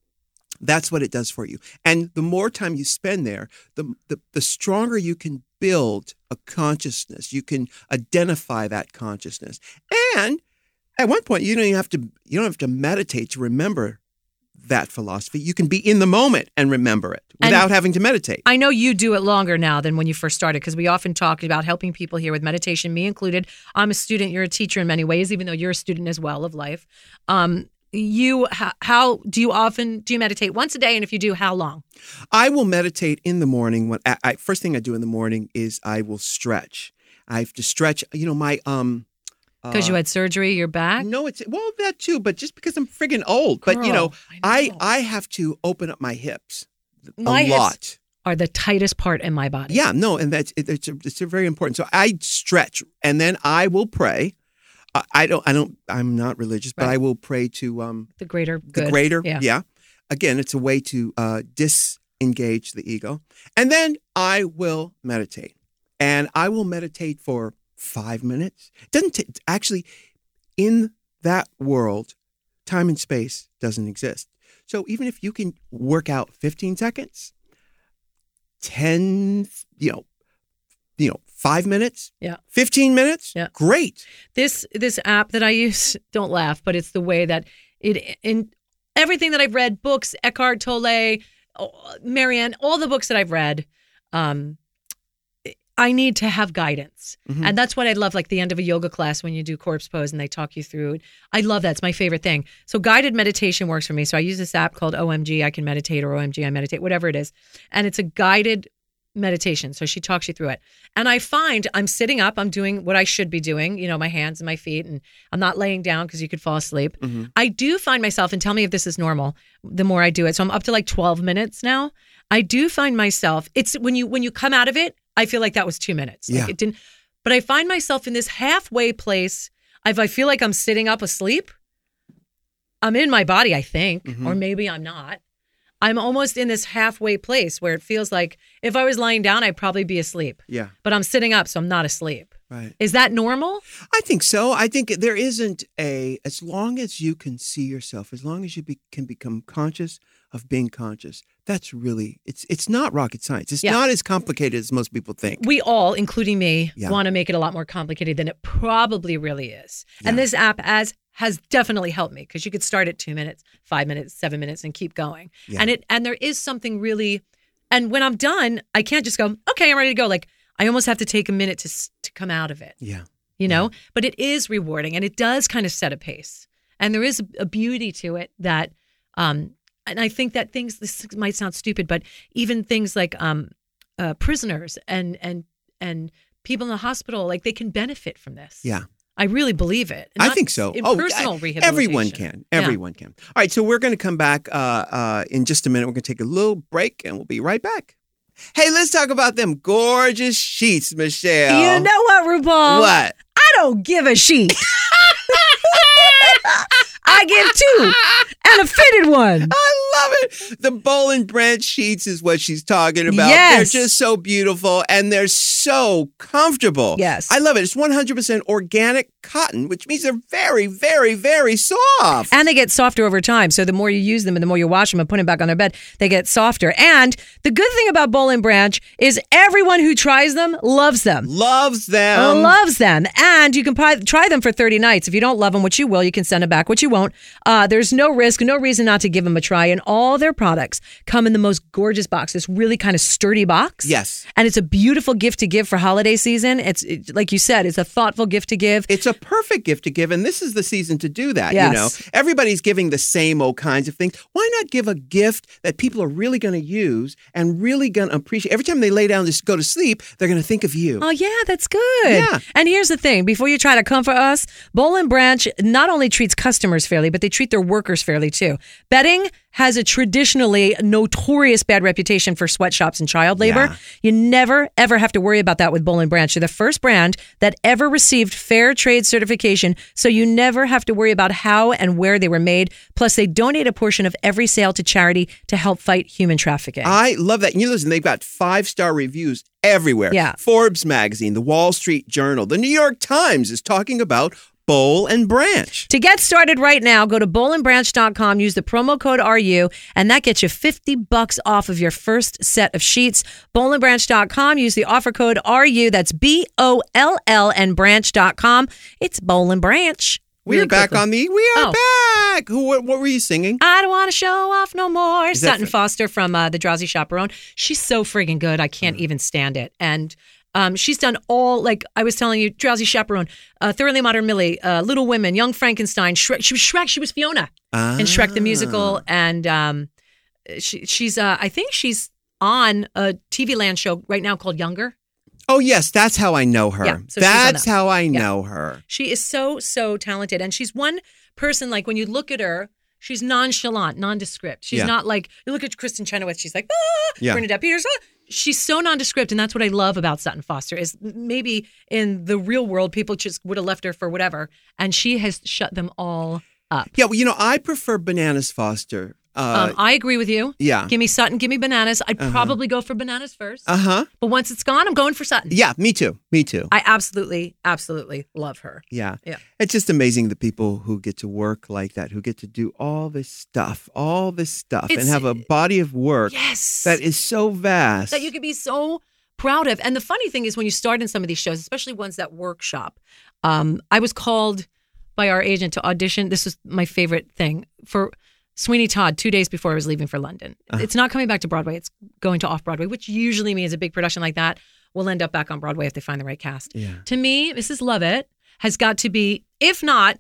That's what it does for you. And the more time you spend there, the, the, the stronger you can build a consciousness. You can identify that consciousness. And at one point, you don't even have to, you don't have to meditate to remember that philosophy. You can be in the moment and remember it without And having to meditate. I know you do it longer now than when you first started because we often talk about helping people here with meditation, me included. I'm a student. You're a teacher in many ways, even though you're a student as well of life. Um, you, how, how do you often, do you meditate once a day? And if you do, how long? I will meditate in the morning. When I, I, first thing I do in the morning is I will stretch. I have to stretch, you know, my... um. Because you had surgery, your back? No, it's well that too, but just because I'm friggin' old. But you know, Girl, I, know. I have to open up my hips a My hips- lot. Are the tightest part in my body. Yeah, no, and that's it, it's a, it's a very important. So I stretch, and then I will pray. Uh, I don't, I don't, I'm not religious, but Right. I will pray to um The greater the good. greater. Yeah. Again, it's a way to uh, disengage the ego, and then I will meditate, and I will meditate for five minutes. It doesn't t- actually. In that world, time and space doesn't exist. So even if you can work out fifteen seconds, ten, you know, you know, five minutes, Yeah. fifteen minutes, Yeah. great. This this app that I use, don't laugh, but it's the way that it in everything that I've read, books, Eckhart Tolle, oh, Marianne, all the books that I've read, um, I need to have guidance. Mhm. And that's what I love, like the end of a yoga class when you do corpse pose and they talk you through it. I love that. It's my favorite thing. So guided meditation works for me. So I use this app called O M G, I Can Meditate, or O M G, I Meditate, whatever it is. And it's a guided meditation. So she talks you through it. And I find I'm sitting up, I'm doing what I should be doing, you know, my hands and my feet, and I'm not laying down because you could fall asleep. Mhm. I do find myself, and tell me if this is normal, the more I do it. So I'm up to like twelve minutes now. I do find myself, it's when you when you come out of it, I feel like that was two minutes. Like Yeah. it didn't, but I find myself in this halfway place. If I feel like I'm sitting up asleep, I'm in my body, I think, Mhm. or maybe I'm not. I'm almost in this halfway place where it feels like if I was lying down, I'd probably be asleep, Yeah, but I'm sitting up, so I'm not asleep. right. Is that normal? I think so. I think there isn't a, as long as you can see yourself, as long as you be, can become conscious of being conscious, that's really, it's it's not rocket science. It's Yeah. not as complicated as most people think. We all, including me, Yeah. want to make it a lot more complicated than it probably really is. And Yeah. this app as has definitely helped me because you could start at two minutes, five minutes, seven minutes, and keep going. Yeah. And it and there is something really, and when I'm done, I can't just go, okay, I'm ready to go. Like I almost have to take a minute to s- to come out of it. Yeah. You know, but it is rewarding and it does kind of set a pace. And there is a, a beauty to it that, um, and I think that things, this might sound stupid, but even things like um, uh, prisoners and and and people in the hospital, like they can benefit from this. Yeah. I really believe it. I Not think so. In Oh, personal I- rehabilitation. Everyone can. Yeah. Everyone can. All right. So we're going to come back uh, uh, in just a minute. We're going to take a little break and we'll be right back. Hey, let's talk about them gorgeous sheets, Michelle. You know what, RuPaul? What? I don't give a sheet. I give two and a fitted one. I love it. The Boll and Branch sheets is what she's talking about. Yes. They're just so beautiful and they're so comfortable. Yes. I love it. It's one hundred percent organic cotton, which means they're very, very, very soft. And they get softer over time. So the more you use them and the more you wash them and put them back on their bed, they get softer. And the good thing about Boll and Branch is everyone who tries them loves them. Loves them. loves them. And you can pi- try them for thirty nights. If you don't love them, which you will, you can send them back, which you won't. Uh, there's no risk, no reason not to give them a try. And all their products come in the most gorgeous box, this really kind of sturdy box. Yes. And it's a beautiful gift to give for holiday season. It's it, like you said, it's a thoughtful gift to give. It's a perfect gift to give, and this is the season to do that. Yes. You know, everybody's giving the same old kinds of things. Why not give a gift that people are really going to use and really going to appreciate? Every time they lay down to go to sleep, they're going to think of you. Oh, yeah, that's good. Yeah. And here's the thing. Before you try to comfort us, Boll and Branch not only treats customers fairly, but they treat their workers fairly, too. Bedding has a traditionally notorious bad reputation for sweatshops and child labor. Yeah. You never, ever have to worry about that with Boll and Branch. They're the first brand that ever received fair trade certification, so you never have to worry about how and where they were made. Plus, they donate a portion of every sale to charity to help fight human trafficking. I love that. You listen, they've got five-star reviews everywhere. Yeah. Forbes magazine, the Wall Street Journal, the New York Times is talking about Boll and Branch. To get started right now, go to boll and branch dot com, use the promo code R U, and that gets you fifty bucks off of your first set of sheets. boll and branch dot com, use the offer code R U, that's B O L L and branch dot com. It's Boll and Branch. We're Really back quickly. on the, we are Oh. back. Who, what, what were you singing? I don't want to show off no more. Is that Sutton for- Foster from uh, The Drowsy Chaperone. She's so friggin' good. I can't even stand it. And um, she's done all, like I was telling you, Drowsy Chaperone, uh, Thoroughly Modern Millie, uh, Little Women, Young Frankenstein, Shrek. She was Shrek. She was Fiona Ah. in Shrek the Musical. And um, she, she's, uh, I think she's on a T V Land show right now called Younger. Oh, yes, that's how I know her. Yeah, so she's on that's that. how I know her. She is so, so talented. And she's one person, like when you look at her, she's nonchalant, nondescript. She's Yeah. not like, you look at Kristen Chenoweth, she's like, ah, Yeah. Bernadette Peters, ah. She's so nondescript. And that's what I love about Sutton Foster is maybe in the real world, people just would have left her for whatever. And she has shut them all up. Yeah, well, you know, I prefer Bananas Foster. Uh, um, I agree with you. yeah. Give me Sutton, give me Bananas. I'd probably go for Bananas first. Uh-huh. But once it's gone, I'm going for Sutton. Yeah, me too. Me too. I absolutely, absolutely love her. Yeah. Yeah. It's just amazing the people who get to work like that, who get to do all this stuff, all this stuff, It's- and have a body of work Yes. that is so vast. that you could be so proud of. And the funny thing is when you start in some of these shows, especially ones that workshop, um, I was called by our agent to audition. This was my favorite thing for Sweeney Todd two days before I was leaving for London. Uh-huh. It's not coming back to Broadway. It's going to off-Broadway, which usually means a big production like that will end up back on Broadway if they find the right cast. Yeah. To me, Missus Lovett has got to be, if not,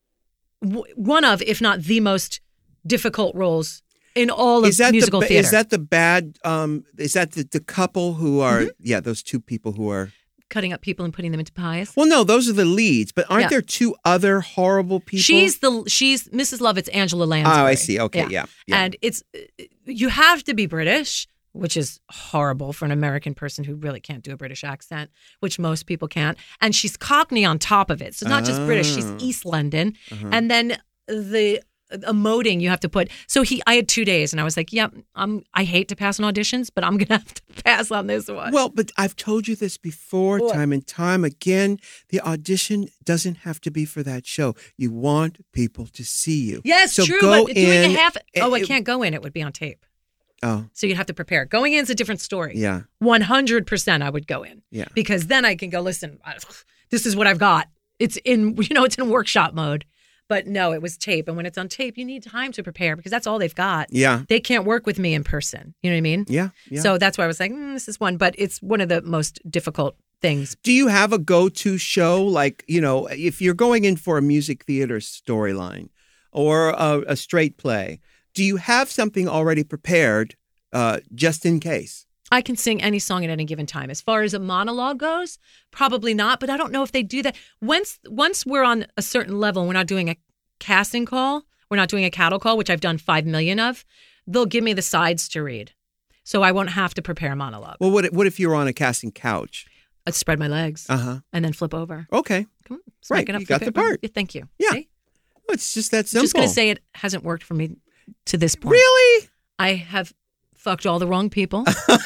w- one of, if not the most difficult roles in all of Is that musical the, ba- theater. Is that the bad, um, is that the, the couple who are, Mm-hmm. yeah, those two people who are, Cutting up people and putting them into pies. well, no, those are the leads, but aren't Yeah. there two other horrible people? She's the she's Missus Lovett's Angela Lansbury. Oh, I see. Okay, yeah, yeah. And it's you have to be British, which is horrible for an American person who really can't do a British accent, which most people can't. And she's Cockney on top of it, so not just British. She's Oh. East London, Uh-huh. and then the emoting you have to put. So he, I had two days, and I was like, "Yep, I'm. I hate to pass on auditions, but I'm gonna have to pass on this one." Well, but I've told you this before, What? time and time again. The audition doesn't have to be for that show. You want people to see you. yes, so true. go But doing in. a half. Oh, I it- can't go in. It would be on tape. Oh, So you'd have to prepare. Going in is a different story. yeah, one hundred percent I would go in. yeah. Because then I can go, listen, I- this is what I've got. It's in, you know, it's in workshop mode. But no, it was tape. And when it's on tape, you need time to prepare because that's all they've got. Yeah, They can't work with me in person. You know what I mean? yeah, yeah. So that's why I was like, mm, this is one. But it's one of the most difficult things. Do you have a go-to show? Like, you know, if you're going in for a music theater storyline or a, a straight play, do you have something already prepared uh, just in case? I can sing any song at any given time. As far as a monologue goes, probably not, but I don't know if they do that. Once once we're on a certain level, we're not doing a casting call, we're not doing a cattle call, which I've done five million of, they'll give me the sides to read. So I won't have to prepare a monologue. Well, what, what if you're on a casting couch? I'd spread my legs Uh-huh. and then flip over. Okay. Come on, smack Right, it up. you got flip the it. part. Yeah, thank you. Yeah. See? Well, it's just that I'm simple. just going to say it hasn't worked for me to this point. Really? I have fucked all the wrong people. Sucked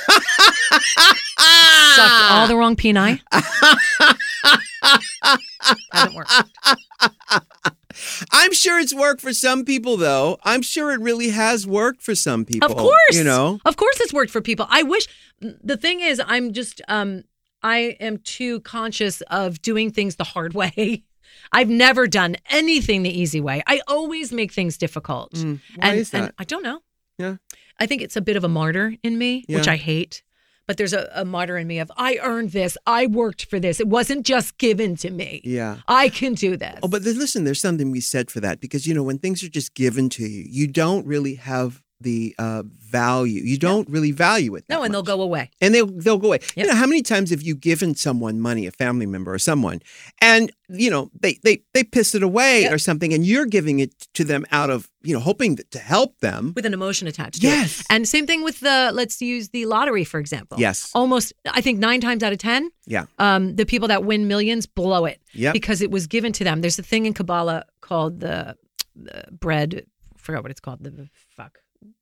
all the wrong peni. Hasn't worked. I'm sure it's worked for some people, though. I'm sure it really has worked for some people. Of course. You know? Of course it's worked for people. I wish the thing is I'm just um I am too conscious of doing things the hard way. I've never done anything the easy way. I always make things difficult. Mm, why and, is that? and I don't know. Yeah. I think it's a bit of a martyr in me, which Yeah. I hate. But there's a, a martyr in me of, I earned this. I worked for this. It wasn't just given to me. Yeah. I can do this. Oh, but then, listen, there's something we said for that because, you know, when things are just given to you, you don't really have the uh, value. You don't really value it. no, that and they'll much. go away. And they'll they'll go away. You Yep. know, how many times have you given someone money, a family member or someone, and you know they they they piss it away Yep. or something, and you're giving it to them out of you know hoping to help them. With an emotion attached to Yes. it. And same thing with the, let's use the lottery, for example. Yes. Almost, I think nine times out of ten, Yeah. um, the people that win millions blow it Yep. because it was given to them. There's a thing in Kabbalah called the, the bread, I forgot what it's called. The fuck.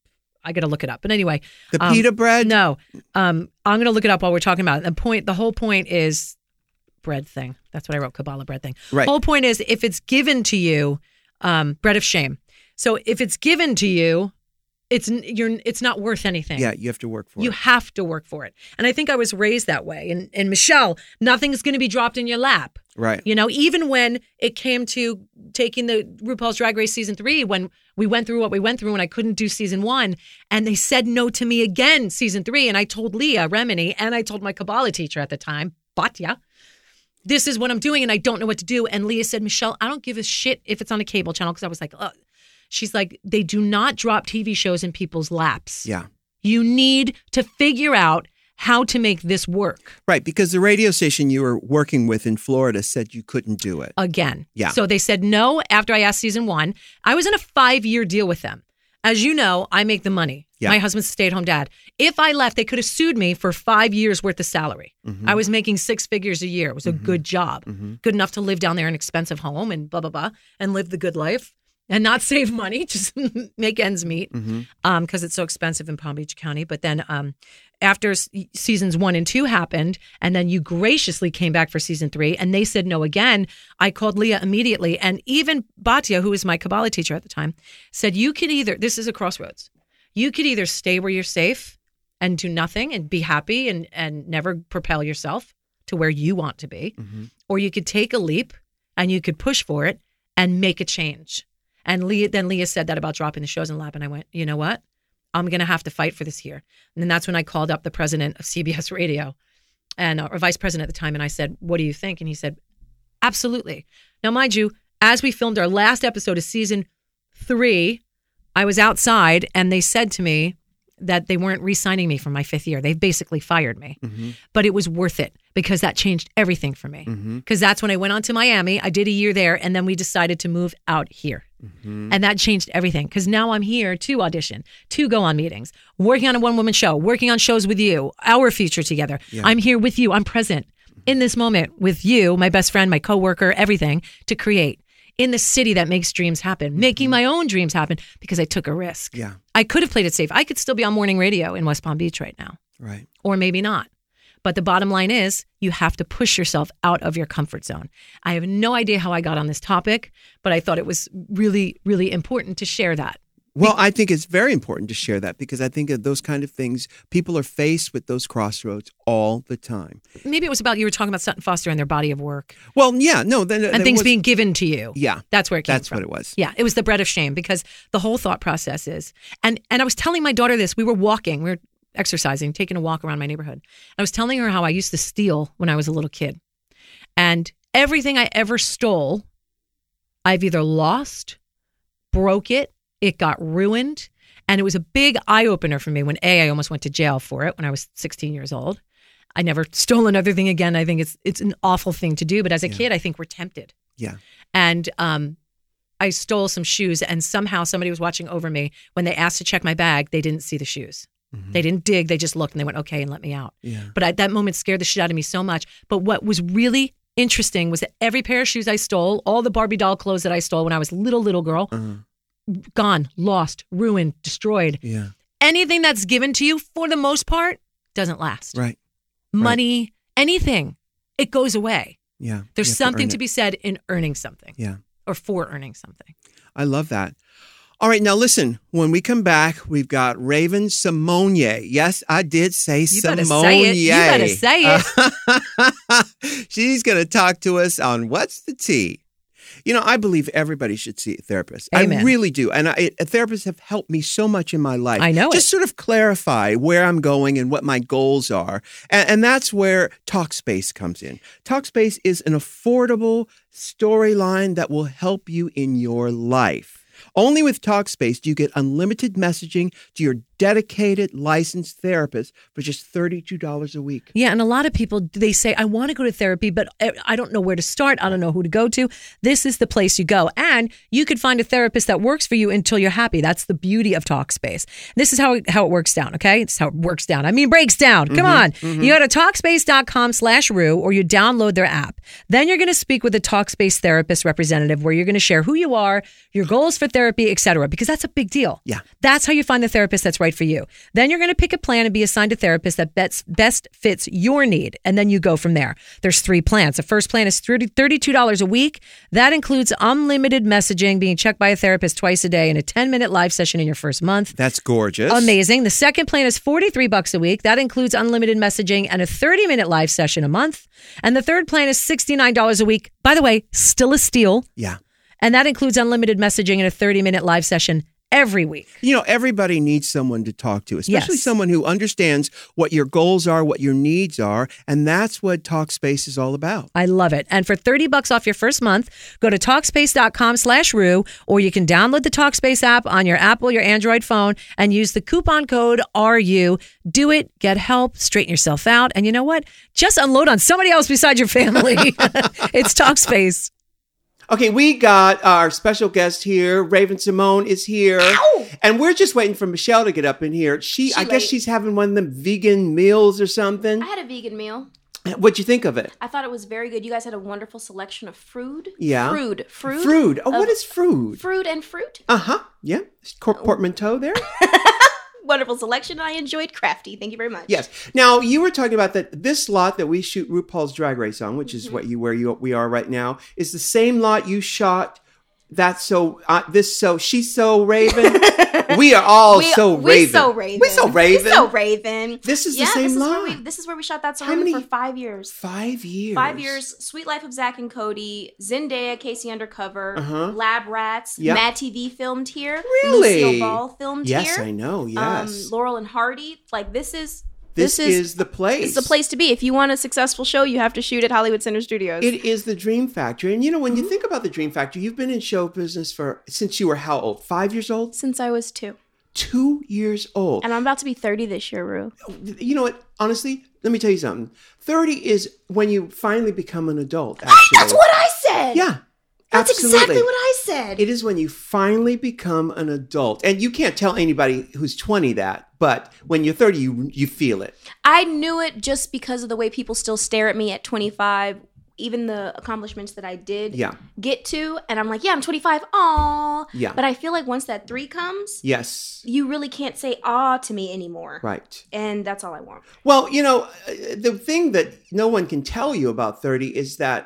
I got to look it up. But anyway. The um, pita bread. No, um, I'm going to look it up while we're talking about it. The point, the whole point is bread thing. That's what I wrote, Kabbalah bread thing. Right. Whole point is if it's given to you, um, bread of shame. So if it's given to you, it's you're it's not worth anything. Yeah, you have to work for You it. have to work for it. And I think I was raised that way. And and Michelle, nothing's going to be dropped in your lap. Right. You know, even when it came to taking the RuPaul's Drag Race season three, when we went through what we went through and I couldn't do season one, and they said no to me again, season three. And I told Leah Remini, and I told my Kabbalah teacher at the time, Batya, this is what I'm doing and I don't know what to do. And Leah said, Michelle, I don't give a shit if it's on a cable channel, because I was like, oh. She's like, they do not drop T V shows in people's laps. Yeah. You need to figure out how to make this work Right, because the radio station you were working with in Florida said you couldn't do it. again. Yeah. So they said no after I asked season one. I was in a five-year deal with them. As you know, I make the money. Yeah. My husband's a stay-at-home dad. If I left, they could have sued me for five years worth of salary. Mm-hmm. I was making six figures a year. It was a good job. Mhm. Good enough to live down there in an expensive home and blah, blah, blah, and live the good life and not save money, just make ends meet Mm-hmm. um, because it's so expensive in Palm Beach County. But then um, after s- seasons one and two happened, and then you graciously came back for season three, and they said no again, I called Leah immediately. And even Batya, who was my Kabbalah teacher at the time, said, you could either, this is a crossroads, you could either stay where you're safe and do nothing and be happy and, and never propel yourself to where you want to be, Mm-hmm. or you could take a leap and you could push for it and make a change. And Leah, then Leah said that about dropping the shows in lap. And I went, you know what? I'm going to have to fight for this here. And then that's when I called up the president of C B S Radio and uh, or vice president at the time. And I said, what do you think? And he said, absolutely. Now, mind you, as we filmed our last episode of season three, I was outside and they said to me that they weren't re-signing me for my fifth year. They basically fired me. Mm-hmm. But it was worth it because that changed everything for me. Mm-hmm. Because that's when I went on to Miami. I did a year there, and then we decided to move out here. Mm-hmm. And that changed everything because now I'm here to audition, to go on meetings, working on a one-woman show, working on shows with you, our future together. Yeah. I'm here with you. I'm present in this moment with you, my best friend, my coworker, everything, to create in the city that makes dreams happen, making my own dreams happen because I took a risk. Yeah. I could have played it safe. I could still be on morning radio in West Palm Beach right now, Right. or maybe not. But the bottom line is you have to push yourself out of your comfort zone. I have no idea how I got on this topic, but I thought it was really, really important to share that. Well, I think it's very important to share that because I think of those kind of things, people are faced with those crossroads all the time. Maybe it was about, you were talking about Sutton Foster and their body of work Well, yeah, no. Then and things being given to you. Yeah. That's where it came That's from. what it was. Yeah, it was the bread of shame because the whole thought process is, and and I was telling my daughter this, we were walking, we were exercising, taking a walk around my neighborhood. I was telling her how I used to steal when I was a little kid. And everything I ever stole, I've either lost, broke it, it got ruined. And it was a big eye opener for me when A, I almost went to jail for it when I was sixteen years old. I never stole another thing again. I think it's it's an awful thing to do. But as a Yeah. kid, I think we're tempted. Yeah. And um, I stole some shoes, and somehow somebody was watching over me. When they asked to check my bag, they didn't see the shoes. Mhm. They didn't dig. They just looked and they went, okay, and let me out. Yeah. But I, that moment scared the shit out of me so much. But what was really interesting was that every pair of shoes I stole, all the Barbie doll clothes that I stole when I was little, little girl, Uh-huh. gone, lost, ruined, destroyed. Yeah. Anything that's given to you, for the most part, doesn't last. Right. Money, anything, it goes away. Yeah. There's You have something earn to it. be said in earning something Yeah. or for earning something. I love that. All right, now listen, when we come back, we've got Raven Simonier. Yes, I did say You Simonier. better say it. You better say it. She's going to talk to us on What's the Tea? You know, I believe everybody should see a therapist. Amen. I really do. And I, therapists have helped me so much in my life. I know it. Just sort of clarify where I'm going and what my goals are. And, and that's where Talkspace comes in. Talkspace is an affordable storyline that will help you in your life. Only with Talkspace do you get unlimited messaging to your dedicated licensed therapist for just thirty-two dollars a week. Yeah, and a lot of people, they say, I want to go to therapy, but I don't know where to start. I don't know who to go to. This is the place you go. And you could find a therapist that works for you until you're happy. That's the beauty of Talkspace. This is how it, how it works down, okay? It's how it works down. I mean, breaks down. Come mm-hmm, on. Mm-hmm. You go to Talkspace.com slash Rue or you download their app. Then you're going to speak with a Talkspace therapist representative where you're going to share who you are, your goals for therapy, et cetera, because that's a big deal. Yeah. That's how you find the therapist that's right for you. Then you're going to pick a plan and be assigned a therapist that best, best fits your need. And then you go from there. There's three plans. The first plan is thirty-two dollars a week. That includes unlimited messaging, being checked by a therapist twice a day, and a ten-minute live session in your first month. That's gorgeous. Amazing. The second plan is forty-three bucks a week. That includes unlimited messaging and a thirty-minute live session a month. And the third plan is sixty-nine dollars a week. By the way, still a steal. Yeah. And that includes unlimited messaging and a thirty-minute live session every week. You know, everybody needs someone to talk to, especially Yes. someone who understands what your goals are, what your needs are, and that's what Talkspace is all about. I love it. And for thirty bucks off your first month, go to Talkspace.com slash Rue, or you can download the Talkspace app on your Apple, your Android phone, and use the coupon code R U. Do it, get help, straighten yourself out, and you know what? Just unload on somebody else besides your family. It's Talkspace. Okay, we got our special guest here. Raven Simone is here. Ow! And we're just waiting for Michelle to get up in here. She, She I guess late. she's having one of them vegan meals or something. I had a vegan meal. What'd you think of it? I thought it was very good. You guys had a wonderful selection of fruit. Yeah. Fruit. Fruit. Fruit. Oh, Of- what is fruit? Fruit and fruit. Uh-huh. Yeah. Cor- portmanteau there? Wonderful selection. I enjoyed Crafty. Thank you very much. Yes. Now, you were talking about that this lot that we shoot RuPaul's Drag Race on, which is Mm-hmm. what you where you we are right now, is the same lot you shot That's So uh, This So She's So Raven. We are all We, so we Raven. so Raven. We so Raven. We so Raven. This is the yeah, same this is lot. Where we, this is where we shot That's So How Raven many- for five years. Five years. Five years. Sweet Life of Zach and Cody, Zendaya, Casey Undercover, Uh-huh. Lab Rats, Yep. Mad T V filmed here. Really? Lucille Ball filmed Yes, here. I know. Yes. Um, Laurel and Hardy. Like this is this, this is, is the place. it's the place to be. If you want a successful show, you have to shoot at Hollywood Center Studios. It is the Dream Factory. And you know, when Mm-hmm. you think about the Dream Factory, you've been in show business for since you were how old? Five years old? Since I was two. Two years old. And I'm about to be thirty this year, Rue. You know what? Honestly, let me tell you something. thirty is when you finally become an adult, actually. That's what I said. Yeah. That's absolutely. exactly what I said. It is when you finally become an adult. And you can't tell anybody who's twenty that, but when you're thirty, you you feel it. I knew it just because of the way people still stare at me at twenty-five, even the accomplishments that I did Yeah. get to. And I'm like, yeah, I'm twenty-five. Aw. Yeah. But I feel like once that three comes, Yes. you really can't say aw to me anymore. Right. And that's all I want. Well, you know, uh, the thing that no one can tell you about thirty is that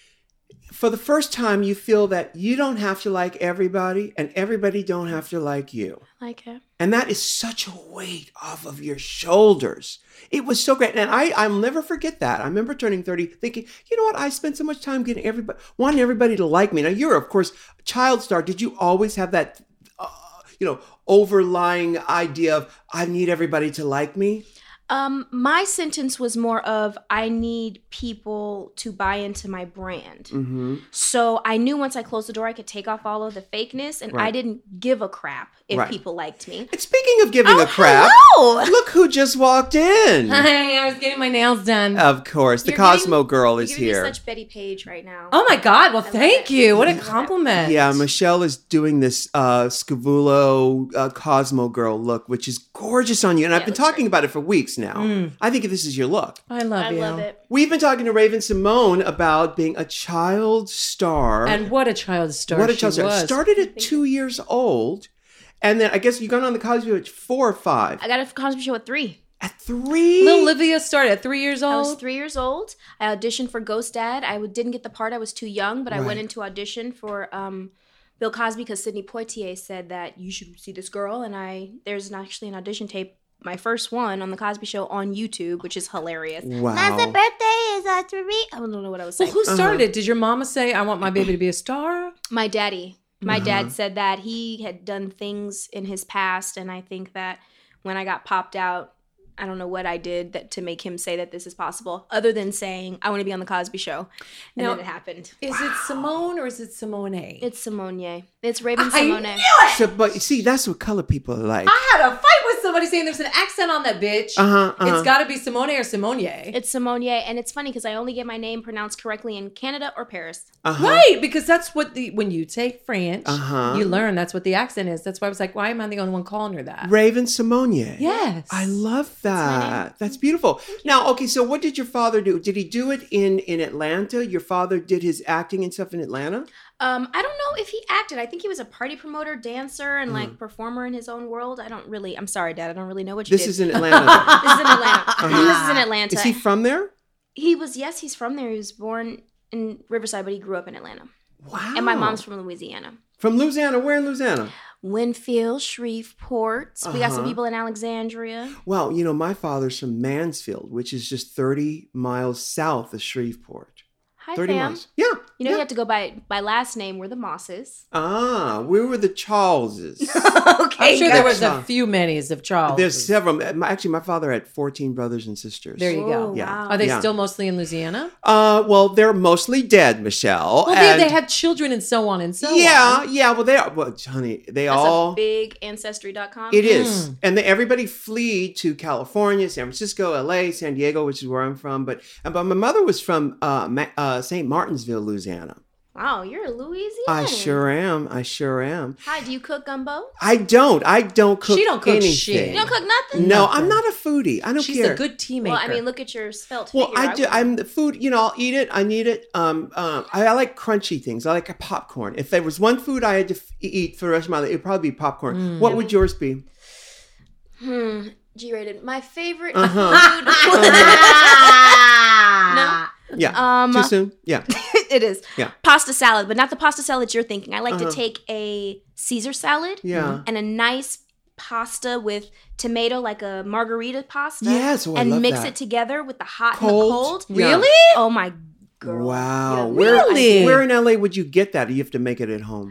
for the first time, you feel that you don't have to like everybody and everybody don't have to like you. Like it. And that is such a weight off of your shoulders. It was so great. And I, I'll never forget that. I remember turning thirty thinking, you know what? I spent so much time getting everybody, wanting everybody to like me. Now, you're, of course, a child star. Did you always have that, uh, you know, overlying idea of, I need everybody to like me? Um, my sentence was more of I need people to buy into my brand. Mm-hmm. So I knew once I closed the door, I could take off all of the fakeness, and I Right. didn't give a crap if Right. people liked me. And speaking of giving Oh, a crap, hello! look who just walked in. Hi, I was getting my nails done. Of course, the You're getting- Cosmo girl You're is giving me here. such Betty Page right now. Oh my God. Well, love thank it. you. What I a love it. compliment. Yeah, Michelle is doing this uh, Scavulo uh, Cosmo girl look, which is gorgeous on you. And I've Yeah, been it looks talking about it for weeks now. Mm. I think this is your look. I love I you. love it. We've been talking to Raven Simone about being a child star. And what a child star what a she child star. was. Started at two years old. And then I guess you got on the Cosby at four or five. I got a Cosby Show at three. At three? Little Olivia started at three years I old. was three years old. I auditioned for Ghost Dad. I w- didn't get the part. I was too young, but I Right. went into audition for um, Bill Cosby because Sidney Poitier said that you should see this girl. And I there's an, actually an audition tape my first one on the Cosby Show on YouTube, which is hilarious. Wow. That's the birthday is that for me. I don't know what I was Well, saying. who started it? Did your mama say, I want my baby to be a star? My daddy. My Uh-huh. dad said that he had done things in his past, and I think that when I got popped out, I don't know what I did that to make him say that this is possible, other than saying I want to be on the Cosby Show, and Now- then it happened. Is it Simone or is it Simone? It's Simone. It's Raven I Simone. knew it! So, but you see, that's what color people are like. I had a fight with somebody saying there's an accent on that bitch. Uh-huh, uh-huh. It's got to be Simone or Simone. It's Simone, and it's funny because I only get my name pronounced correctly in Canada or Paris. Uh-huh. Right, because that's what the when you take French, Uh-huh. you learn that's what the accent is. That's why I was like, why am I the only one calling her that? Raven Simone. Yes. I love my that. That's beautiful. Now, okay, so what did your father do? Did he do it in, in Atlanta? Your father did his acting and stuff in Atlanta? Um, I don't know if he acted. I think he was a party promoter, dancer, and Uh-huh. like performer in his own world. I don't really. I'm sorry, Dad. I don't really know what you This did. is in Atlanta. though. This is in Atlanta. Uh-huh. This is in Atlanta. Is he from there? He was. Yes, he's from there. He was born in Riverside, but he grew up in Atlanta. Wow. And my mom's from Louisiana. From Louisiana. Where in Louisiana? Winfield, Shreveport. We got some Uh-huh. people in Alexandria. Well, you know, my father's from Mansfield, which is just thirty miles south of Shreveport. Hi, thirty fam. miles. Yeah. You know yeah. you have to go by by last name. We're the Mosses. Ah, we were the Charleses. Okay. I'm sure there was gotcha. a few manys of Charles. There's several. Actually, my father had fourteen brothers and sisters. There you go. Oh, Yeah. wow. Are they Yeah. still mostly in Louisiana? Uh, well, they're mostly dead, Michelle. Well, they, and- they had children and so on and so yeah, on. yeah. Well, they are. Well, honey, they That's all. a big ancestry dot com. It is, and they, everybody flee to California, San Francisco, L A, San Diego, which is where I'm from. But but my mother was from uh, Ma- uh, Saint Martinsville, Louisiana. Wow, you're a Louisiana. I sure am. I sure am. Hi, do you cook gumbo? I don't. I don't cook. She don't cook anything. shit. You don't cook nothing? No, Nothing. I'm not a foodie. I don't She's care. a good tea maker. Well, I mean, look at your svelte Well, figure. I do. would- I'm the food. You know, I'll eat it. I need it. Um, um, I, I like crunchy things. I like a popcorn. If there was one food I had to f- eat for the rest of my life, it'd probably be popcorn. Mm. What would yours be? Hmm. G-rated. My favorite Uh-huh. food. Yeah. Um, Too soon? Yeah. it is. Yeah. Pasta salad, but not the pasta salad you're thinking. I like Uh-huh. to take a Caesar salad Yeah. and a nice pasta with tomato, like a margarita pasta. Yes, oh, I and love mix that. it together with the hot Cold. and the cold. Yeah. Really? Oh my girl. Wow. Yeah, Where, really? where in L A would you get that? Or you have to make it at home?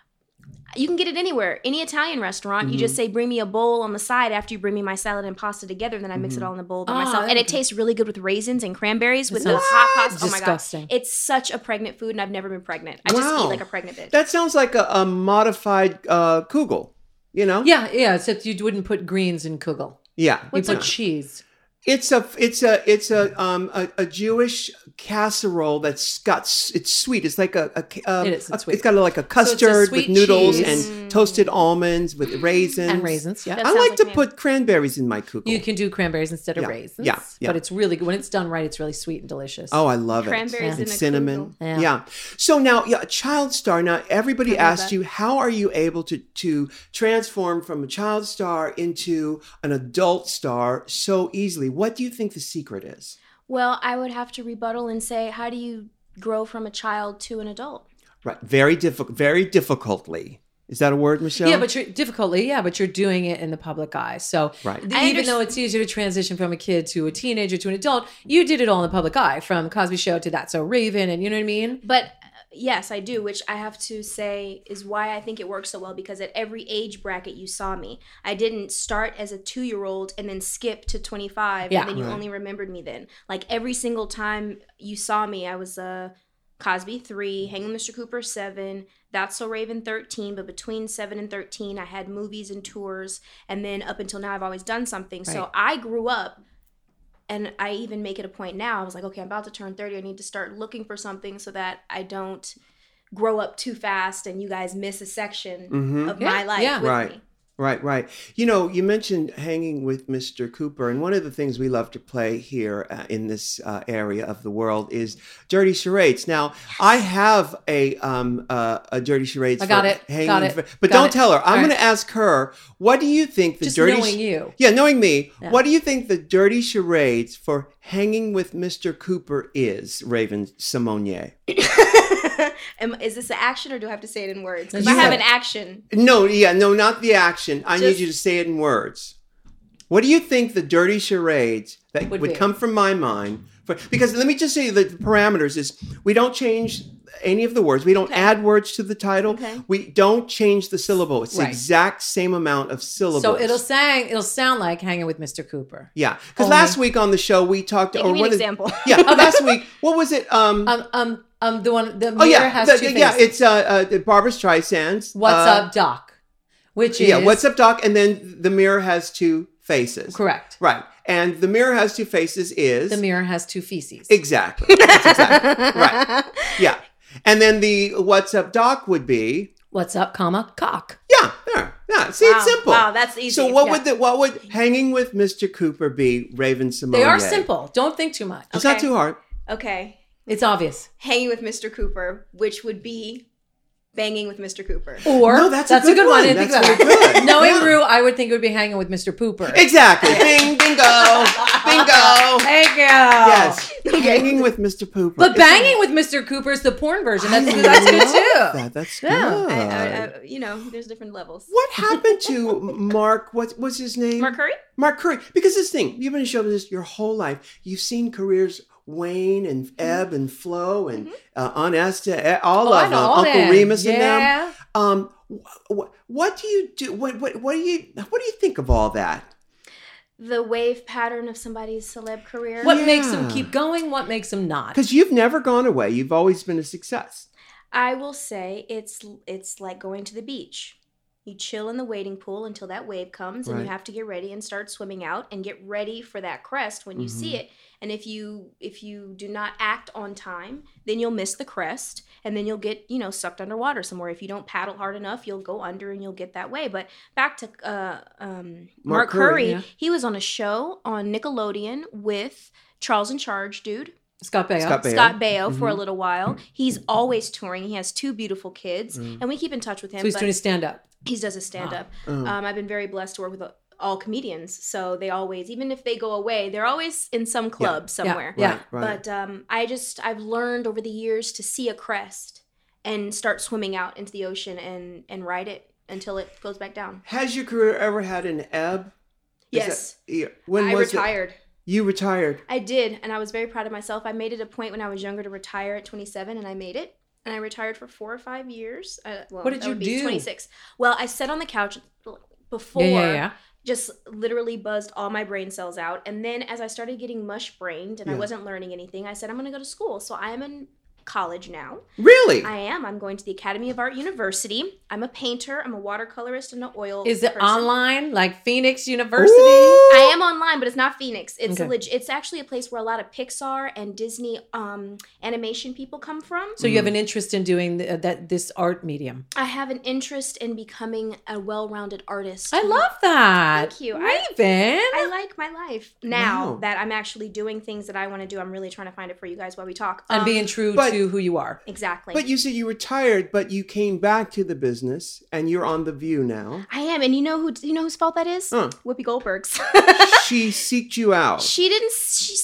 You can get it anywhere. Any Italian restaurant. You Mm-hmm. just say, bring me a bowl on the side after you bring me my salad and pasta together. Then I mix Mm-hmm. it all in a bowl by Oh, myself. And it okay. tastes really good with raisins and cranberries with the sounds hot pasta. Oh my disgusting. God. It's such a pregnant food, and I've never been pregnant. I just Wow. eat like a pregnant bitch. That sounds like a, a modified uh, kugel, you know? Yeah, yeah, except you wouldn't put greens in kugel. Yeah. You What's put Yeah. cheese. It's a it's a it's a um a, a Jewish casserole that's got s- it's sweet. It's like a, a um, It is, it's a- sweet. it's got like a it's a custard sweet with noodles cheese. and toasted almonds with raisins And raisins, yeah. That I sounds like like to me. put cranberries in my kugel. You can do cranberries instead of Yeah, raisins. yeah, yeah. But it's really good. When it's done right, it's really sweet and delicious. Oh, I love it. Cranberries and in a cinnamon. kugel. Yeah. Yeah. So now, yeah, a child star. Now, everybody I love asked that. you, how are you able to to transform from a child star into an adult star so easily? What do you think the secret is? Well, I would have to rebuttal and say, how do you grow from a child to an adult? Right. Very difficult. Very difficultly. Is that a word, Michelle? Yeah, but you're difficultly, yeah, but you're doing it in the public eye. So Right. th- I even underst- though it's easier to transition from a kid to a teenager to an adult, you did it all in the public eye, from Cosby Show to That's So Raven, and you know what I mean? But uh, yes, I do, which I have to say is why I think it works so well, because at every age bracket you saw me. I didn't start as a two-year-old and then skip to twenty-five, Yeah. and then you Right. only remembered me then. Like every single time you saw me, I was uh, Cosby three, Hanging with Mister Cooper seven, That's So Raven thirteen, but between seven and thirteen, I had movies and tours, and then up until now, I've always done something. So Right. I grew up, and I even make it a point now. I was like, okay, I'm about to turn thirty. I need to start looking for something so that I don't grow up too fast and you guys miss a section Mhm. of Yeah, my life yeah. with Right. me. Right, right. You know, you mentioned Hanging with Mister Cooper, and one of the things we love to play here uh, in this uh, area of the world is dirty charades. Now, I have a um uh, a dirty charades. I got for it, Hanging got it, with- but got don't it. tell her. I'm All going right. to ask her. What do you think the Just dirty? knowing you. Yeah, knowing me. Yeah. What do you think the dirty charades for Hanging with Mister Cooper is, Raven Simone? Am, is this an action or do I have to say it in words? Because You I have have- an action. No, yeah, no, not the action. I need Just- you to say it in words. What do you think the dirty charades that Would would, be. come from my mind? For, because let me just say the parameters is we don't change any of the words. We don't Okay. add words to the title. Okay. We don't change the syllable. It's the Right. exact same amount of syllables. So it'll sang it'll sound like Hanging with Mister Cooper. yeah. Because Only- last week on the show we talked. Yeah, or give me an one of- example. Yeah. Last week, what was it? Um. Um um um the one the oh mirror yeah. has the- two yeah. faces. It's uh, uh Barbara Streisand's. What's uh, up, Doc? Which is Yeah. What's up, Doc? And then the mirror has two faces. correct. Right. And the mirror has two faces is The mirror has two feces. exactly. That's exactly right. Yeah. And then the what's up doc would be What's up, comma, cock. yeah, there. Yeah. See, Wow. it's simple. Wow, that's easy. So what Yeah. would the what would hanging with Mister Cooper be, Raven Simone? They are simple. Don't think too much. It's not Okay. too hard. Okay. It's obvious. Hanging with Mister Cooper, which would be banging with Mister Cooper. Or No, that's a good one. one. I didn't That's think very about it. good. Knowing Yeah. Rue, I would think it would be hanging with Mister Pooper. Exactly. Bing, bingo, bingo. Thank you. Yes. Hanging with Mister Cooper. But Isn't banging with Mister Cooper is the porn version. That's, I that's good love too. That. That's Yeah. good. I, I, I, you know, there's different levels. What happened to Mark? What what's his name? Mark Curry? Mark Curry. Because this thing, you've been in show business your whole life. You've seen careers wane and ebb and flow and uh, Aunt Esther, all Oh, I of know them, all Uncle them. Remus and them. Yeah. Um, wh- wh- what do you do? What, what what do you what do you think of all that? The wave pattern of somebody's celeb career. What makes them Yeah. keep going? What makes them not? Because you've never gone away. You've always been a success. I will say it's it's like going to the beach. You chill in the wading pool until that wave comes, and Right. you have to get ready and start swimming out and get ready for that crest when you Mm-hmm. see it. And if you if you do not act on time, then you'll miss the crest, and then you'll get you know sucked underwater somewhere. If you don't paddle hard enough, you'll go under and you'll get that way. But back to uh, um, Mark Mark, Curry, Curry, yeah. he was on a show on Nickelodeon with Charles in Charge, dude. Scott Baio. Scott Baio. Scott Baio for a Mhm. little while. He's always touring. He has two beautiful kids, and we keep in touch with him. So he's but doing stand up. he does a stand up. Oh. Um, I've been very blessed to work with all comedians, so they always, even if they go away, they're always in some club somewhere. Yeah. Right, right. But um, I just I've learned over the years to see a crest and start swimming out into the ocean and and ride it until it goes back down. Has your career ever had an ebb? Is Yes, that- yeah, when I was retired. it? You retired. I did, and I was very proud of myself. I made it a point when I was younger to retire at twenty-seven, and I made it. And I retired for four or five years. Uh, well, What did that you would be do? twenty-six. Well, I sat on the couch before, Yeah, yeah, yeah. just literally buzzed all my brain cells out. And then as I started getting mush brained and Yeah. I wasn't learning anything, I said, I'm going to go to school. So I am in college now. Really? I am. I'm going to the Academy of Art University. I'm a painter. I'm a watercolorist and an oil Is it person. online, like Phoenix University? Ooh. I am online, but it's not Phoenix. It's Okay. a leg- It's actually a place where a lot of Pixar and Disney um, animation people come from. So you have an interest in doing the, that this art medium. I have an interest in becoming a well-rounded artist. I love that. Thank you. I- Raven. I like my life now Wow. that I'm actually doing things that I want to do. I'm really trying to find it for you guys while we talk. and Um, being true but- to who you are. exactly. But you said you retired, but you came back to the business, and you're on The View now. I am, and you know who you know whose fault that is? Huh. Whoopi Goldberg's. She seeked you out. She didn't. She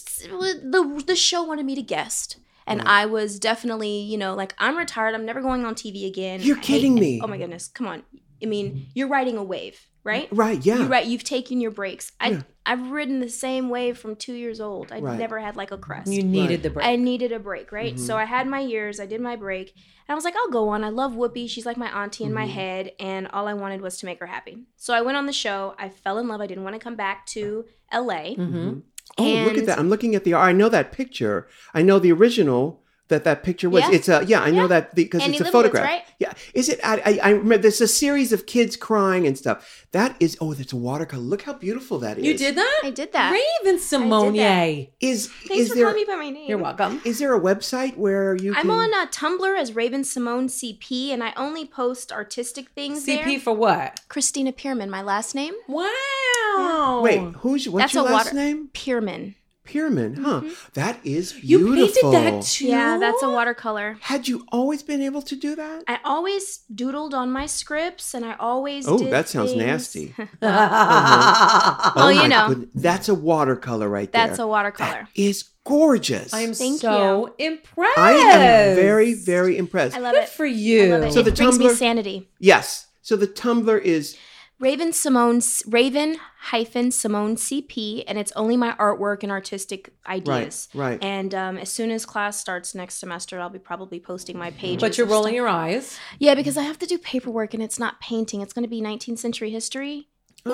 the the show wanted me to guest, and I was definitely you know like I'm retired. I'm never going on T V again. You're I hate kidding it. me. Oh my goodness! Come on. I mean, you're riding a wave, right? Right, yeah. You're right. You've taken your breaks. I Yeah. I've ridden the same wave from two years old. I Right. never had like a crest. You needed Right. the break. I needed a break, right? Mm-hmm. So I had my years, I did my break, and I was like, I'll go on. I love Whoopi. She's like my auntie in my Mm-hmm. head, and all I wanted was to make her happy. So I went on the show. I fell in love. I didn't want to come back to L A. mm-hmm. Oh, look at And- that! I'm looking at the. I know that picture. I know the original that that picture was. Yeah. It's a yeah. I know Yeah. that because Annie it's a Leibovitz, photograph. right? Yeah. Is it? I, I I remember there's a series of kids crying and stuff. That is. Oh, that's a watercolor. Look how beautiful that is. You did that? I did that. Raven Simonier. Is Thanks is for there calling me by my name. You're welcome. is there a website where you I'm can? on uh, Tumblr as Raven Simone C P, and I only post artistic things C P there. for what? Christina Pierman, my last name. Wow. Wait, who's what's That's your a last water- name? Pierman. Pierman, huh? That is You beautiful. painted that too? Yeah, that's a watercolor. Had you always been able to do that? I always doodled on my scripts, and I always Oh, did that sounds things- nasty. Uh-huh. Well, oh you my know. goodness. That's a watercolor right there. That's a watercolor. That is gorgeous. I am Thank so impressed. I am very, very impressed. I love Good it. for you. I love it. So it the brings me Tumblr- sanity. Yes. So the Tumblr is Raven Simone, Raven hyphen Simone C P, and it's only my artwork and artistic ideas. Right, right. And um, as soon as class starts next semester, I'll be probably posting my pages. But you're and rolling stuff. your eyes. Yeah, because I have to do paperwork, and it's not painting. It's going to be nineteenth century history.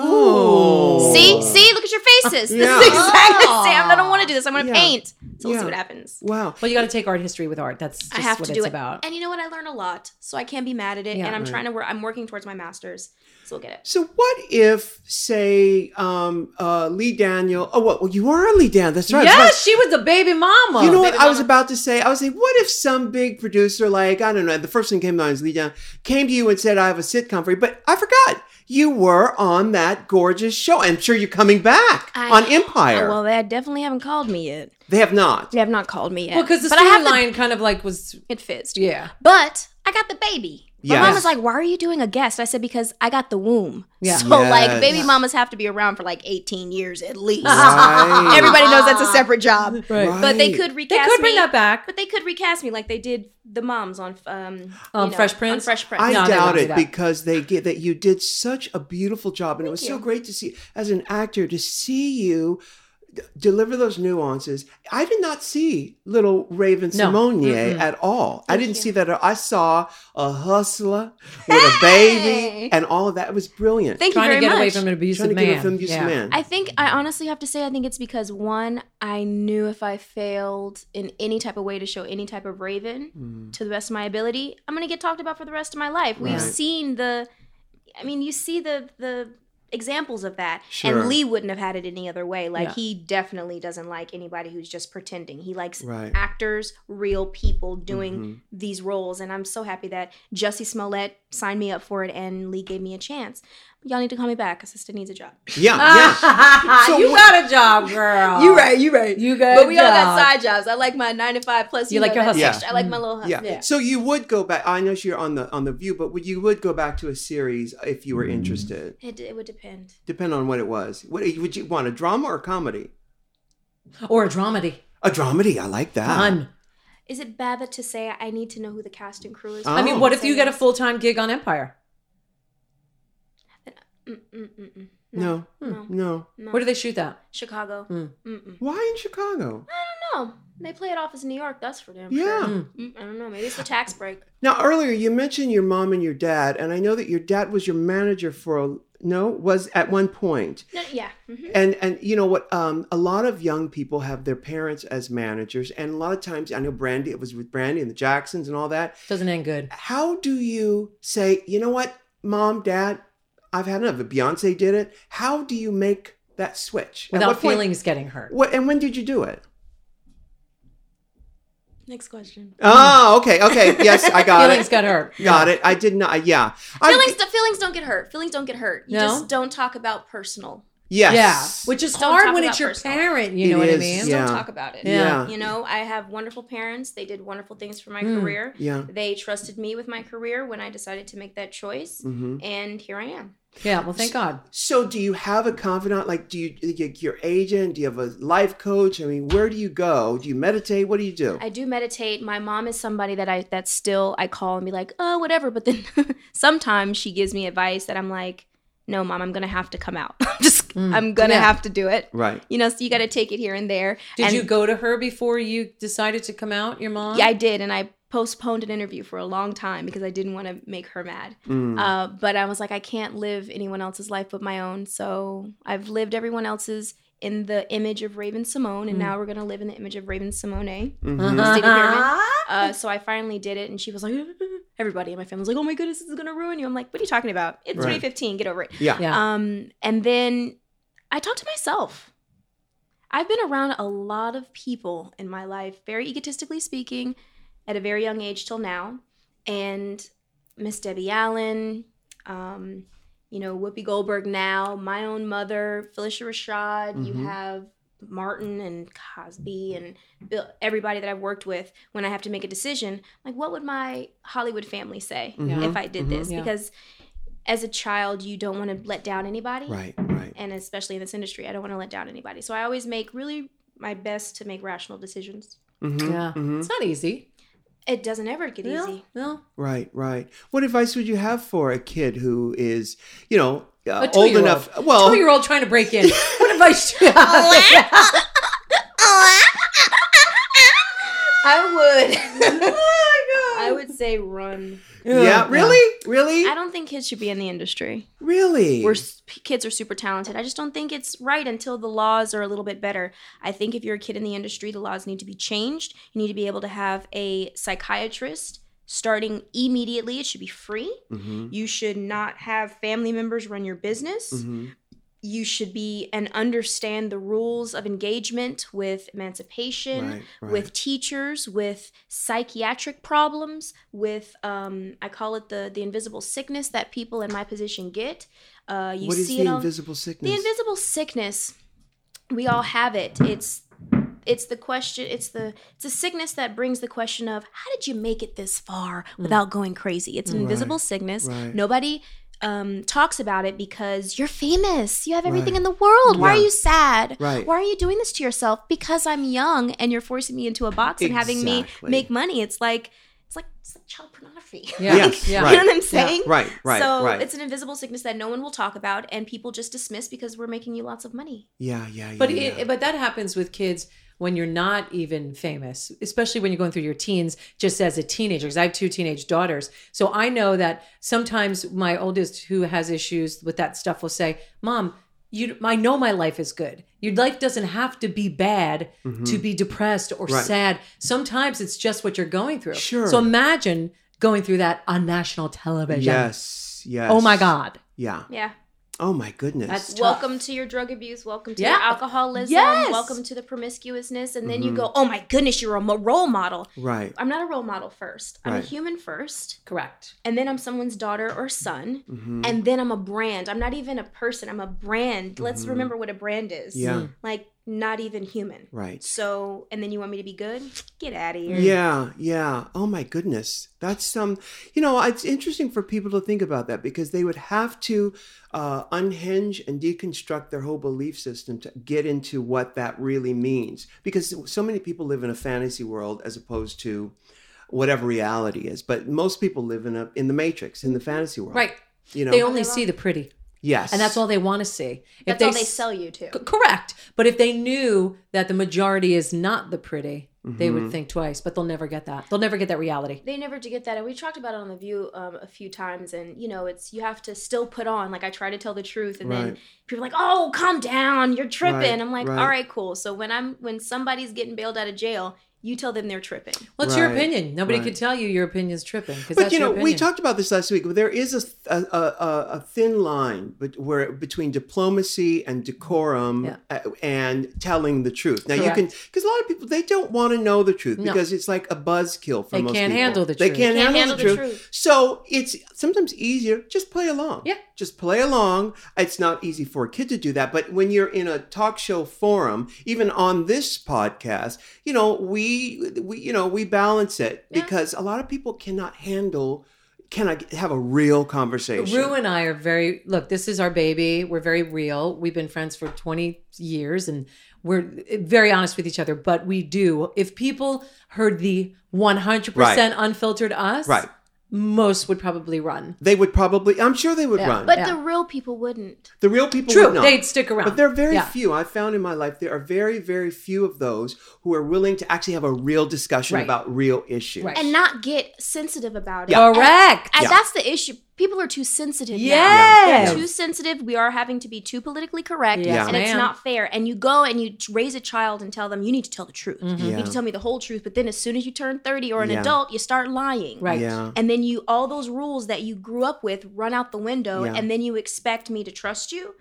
Oh. See, see, look at your faces. Yeah. This is exactly the same. I don't want to do this. I want to Yeah. paint. So we'll Yeah. see what happens. Wow. Well, you got to take art history with art. That's just I have what to it's do it. about. And you know what? I learn a lot, so I can't be mad at it. Yeah. and I'm Right. trying to work. I'm working towards my master's, so we'll get it. So what if, say, um, uh, Lee Daniel? Oh, what? Well, you are Lee Daniel. That's right. Yes, she was the baby mama. You know what Baby I was mama. about to say? I was saying, what if some big producer, like, I don't know, the first thing came to mind is Lee Daniel, came to you and said, I have a sitcom for you, but I forgot. You were on that gorgeous show. I'm sure you're coming back I- on Empire. Oh, well, they definitely haven't called me yet. They have not. They have not called me yet. Well, because the But I have the- storyline kind of like was, It fits. yeah. But I got the baby. My Yes. mom was like, "Why are you doing a guest?" I said, "Because I got the womb." Yeah. So Yes. like, baby mamas have to be around for like eighteen years at least. Right. Everybody knows that's a separate job. Right. But they Right. could They recast could bring me. that back. But they could recast me like they did the moms on um you On know, Fresh On Prince? Fresh Prince. I No, they doubt won't do it that. because they get that you did such a beautiful job, and it was so you. great to see as an actor to see you d- deliver those nuances. I did not see little Raven No. Simonier at all. I didn't you. see that. I saw a hustler with a baby and all of that. It was brilliant. Thank Trying you to very get away much. from an abusive Trying to man. get away from an abusive Yeah. man. I think I honestly have to say I think it's because one, I knew if I failed in any type of way to show any type of Raven Mm. to the best of my ability, I'm gonna get talked about for the rest of my life. We've Right. seen the, I mean, you see the the examples of that, Sure. and Lee wouldn't have had it any other way. Like Yeah. he definitely doesn't like anybody who's just pretending. He likes Right. actors, real people doing Mhm. these roles, and I'm so happy that Jussie Smollett signed me up for it, and Lee gave me a chance. Y'all need to call me back because sister needs a job. Yeah, yeah. So you what- got a job, girl. You right, you right. You got But a we all got job. side jobs. I like my nine to five plus. You like know, your that hustle. Yeah. extra. I like my little hustle. Yeah. Yeah. So you would go back. I know you're on the on the View, but would you would go back to a series if you were interested? It, it would depend. Depend on what it was. What would you want? A drama or a comedy? Or a dramedy. A dramedy. I like that. Fun. Is it bad that to say I need to know who the cast and crew is? Oh. I mean, what if you get a full-time gig on Empire? Mm, mm, mm, mm. No. No, No. no. Where do they shoot that? Chicago. Mm. Mm-mm. Why in Chicago? I don't know. They play it off as New York. That's for damn Yeah. sure. Mm. Mm, I don't know. Maybe it's the tax break. Now earlier you mentioned your mom and your dad, and I know that your dad was your manager for a no was at one point. No, yeah. hmm And and you know what? Um, a lot of young people have their parents as managers, and a lot of times I know Brandy. It was with Brandy and the Jacksons and all that. Doesn't end good. How do you say, you know what, Mom, Dad, I've had enough. If Beyonce did it, how do you make that switch? At Without what point- feelings getting hurt. What and when did you do it? Next question. Oh, okay, okay. Yes, I got Feelings it. got hurt. Got it. I did not. Yeah. I- Feelings, the feelings don't get hurt. Feelings don't get hurt. You No? just don't talk about personal. Yes. Yeah. Which is Don't hard talk when about it's your personal. parent. You It know what I is, mean? Just yeah. don't talk about it. Yeah. You know, I have wonderful parents. They did wonderful things for my Mm. career. Yeah. They trusted me with my career when I decided to make that choice. hmm And here I am. Yeah. Well, thank God. So, do you have a confidant? Like, do you, you your agent? Do you have a life coach? I mean, where do you go? Do you meditate? What do you do? I do meditate. My mom is somebody that I that still I call and be like, oh, whatever. But then sometimes she gives me advice that I'm like, no, Mom, I'm gonna have to come out. Just Mm. I'm gonna Yeah. have to do it. Right. You know, so you got to take it here and there. Did And you go to her before you decided to come out, your mom? Yeah, I did, and I postponed an interview for a long time because I didn't want to make her mad. Mm. Uh, but I was like, I can't live anyone else's life but my own. So I've lived everyone else's in the image of Raven Simone, and Mm. now we're gonna live in the image of Raven Simone. Mhm. State of Pyramid. Uh, so I finally did it, and she was like, everybody in my family was like, oh my goodness, this is gonna ruin you. I'm like, what are you talking about? It's Right. twenty fifteen, get over it. Yeah. Yeah. Um, and then I talked to myself. I've been around a lot of people in my life, very egotistically speaking, at a very young age till now. And Miss Debbie Allen, um, you know, Whoopi Goldberg now, my own mother, Phylicia Rashad, you Mhm. have Martin and Cosby and Bill, everybody that I've worked with. When I have to make a decision, like, what would my Hollywood family say Mhm. if I did Mhm. this? Yeah. Because as a child, you don't want to let down anybody. Right. Right. And especially in this industry, I don't want to let down anybody. So I always make really my best to make rational decisions. Mhm. Yeah. Mhm. It's not easy. It doesn't ever get No, easy. no. Right, right. What advice would you have for a kid who is, you know, uh, A old two-year-old. enough? Well, Two-year-old trying to break in. What advice do you have? I would. I would say run. yeah, really, really, I don't think kids should be in the industry. really. We're s- kids are super talented. I just don't think it's right until the laws are a little bit better. I think if you're a kid in the industry, the laws need to be changed. You need to be able to have a psychiatrist starting immediately. It should be free. Mhm, You should not have family members run your business. mhm. You should be and understand the rules of engagement with emancipation, Right, right. with teachers, with psychiatric problems, with um, I call it the the invisible sickness that people in my position get. Uh, you What is see the it on invisible sickness? the invisible sickness. We all have it. It's it's the question. It's the it's a sickness that brings the question of how did you make it this far without going crazy? It's an invisible sickness. right. Nobody um, talks about it because you're famous. You have everything Right. in the world. Why Yeah. are you sad? Right. Why are you doing this to yourself? Because I'm young and you're forcing me into a box and having me Exactly. make money. It's like it's like, it's like child pornography. Yeah. Yes, Yeah. right. You know what I'm saying? Right, right, So right. it's an invisible sickness that no one will talk about, and people just dismiss because we're making you lots of money. Yeah, yeah, yeah. But yeah. it, but that happens with kids when you're not even famous, especially when you're going through your teens, just as a teenager. Because I have two teenage daughters, so I know that sometimes my oldest, who has issues with that stuff, will say, "Mom, you, I know my life is good. Your life doesn't have to be bad to be depressed or Right. sad. Sometimes it's just what you're going through." Sure. So imagine going through that on national television. Yes, yes. Oh my God. Yeah. Yeah. Oh my goodness. That's tough. Welcome to your drug abuse. Welcome to Yeah. your alcoholism. Yes. Welcome to the promiscuousness. And then you go, oh my goodness, you're a mo- role model. right. I'm not a role model first. I'm Right. a human first. Correct. And then I'm someone's daughter or son. Mm-hmm. And then I'm a brand. I'm not even a person. I'm a brand. Let's remember what a brand is. Yeah. Like, not even human. Right. So, and then you want me to be good? Get out of here. Yeah, yeah. Oh my goodness. That's some, um, you know, it's interesting for people to think about that because they would have to uh, unhinge and deconstruct their whole belief system to get into what that really means. Because so many people live in a fantasy world as opposed to whatever reality is. But most people live in a in the matrix, in the fantasy world. Right. You know. They only see the pretty. yes. And that's all they want to see. If That's all they s- sell you to. C- correct. But if they knew that the majority is not the pretty, they Mm-hmm. would think twice. But they'll never get that. They'll never get that reality. They never do get that, and we talked about it on the View um, a few times. And you know, it's you have to still put on. Like I try to tell the truth, and then Right. people are like, "Oh, calm down, you're tripping." Right, I'm like, right. "All right, cool." So when I'm when somebody's getting bailed out of jail, you tell them they're tripping. Well, it's your Right, opinion. Nobody right. could tell you your opinion's tripping. Because But that's you know, your we opinion. talked about this last week. But there is a a, a, a- a thin line, but where between diplomacy and decorum Yeah. uh, and telling the truth. Now you Correct. can, because a lot of people they don't want to know the truth No. because it's like a buzzkill for They most can't people. handle the They truth. can't, Can't handle, the, handle the truth. truth. So it's sometimes easier just play along. Yeah. Just play along. It's not easy for a kid to do that, but when you're in a talk show forum, even on this podcast, you know, we we you know, we balance it Yeah. because a lot of people cannot handle cannot have a real conversation. Rue and I are very, look, this is our baby. We're very real. We've been friends for twenty years and we're very honest with each other. But we do, if people heard the one hundred percent unfiltered us, Right. most would probably run. They would probably, I'm sure they would Yeah. run. But Yeah. the real people wouldn't. the real people True, would not. they'd stick around. But there are very Yeah. few. I found in my life there are very, very few of those who are willing to actually have a real discussion Right. about real issues. Right. And not get sensitive about it. Yeah. Correct. And Yeah. that's the issue. People are too sensitive now. Yes. They're too sensitive. We are having to be too politically correct. Yes, And it's ma'am. not fair. And you go and you raise a child and tell them, you need to tell the truth. You Yeah. need to tell me the whole truth. But then as soon as you turn thirty or an Yeah. adult, you start lying. Right. Yeah. And then you all those rules that you grew up with run out the window. Yeah. And then you expect me to trust you?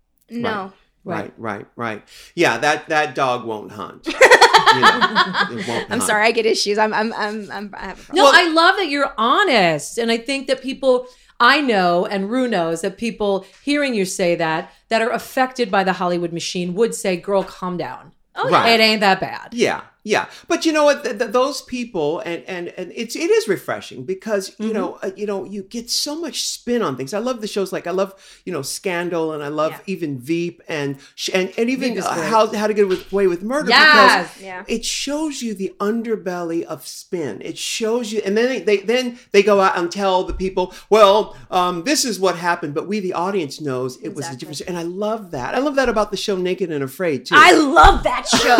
No. Right, right, right. Yeah, that that dog won't hunt. You know, it won't I'm hunt. sorry, I get issues. I'm I'm I'm, I'm I have a problem. No, Well- I love that you're honest. And I think that people, I know, and Rue knows, that people hearing you say that, that are affected by the Hollywood machine would say, girl, calm down. Oh, Right. It ain't that bad. Yeah, Yeah, but you know what? Th- th- those people, and and and it's it is refreshing because you Mm-hmm. know uh, you know you get so much spin on things. I love the shows like I love you know Scandal, and I love Yeah. even Veep, and sh- and and even Veep is uh, great. how how to get with, away with murder Yes. because Yeah. it shows you the underbelly of spin. It shows you, and then they, they then they go out and tell the people, well, um, this is what happened, but we the audience knows it was a Exactly. different. And I love that. I love that about the show Naked and Afraid too. I love that show.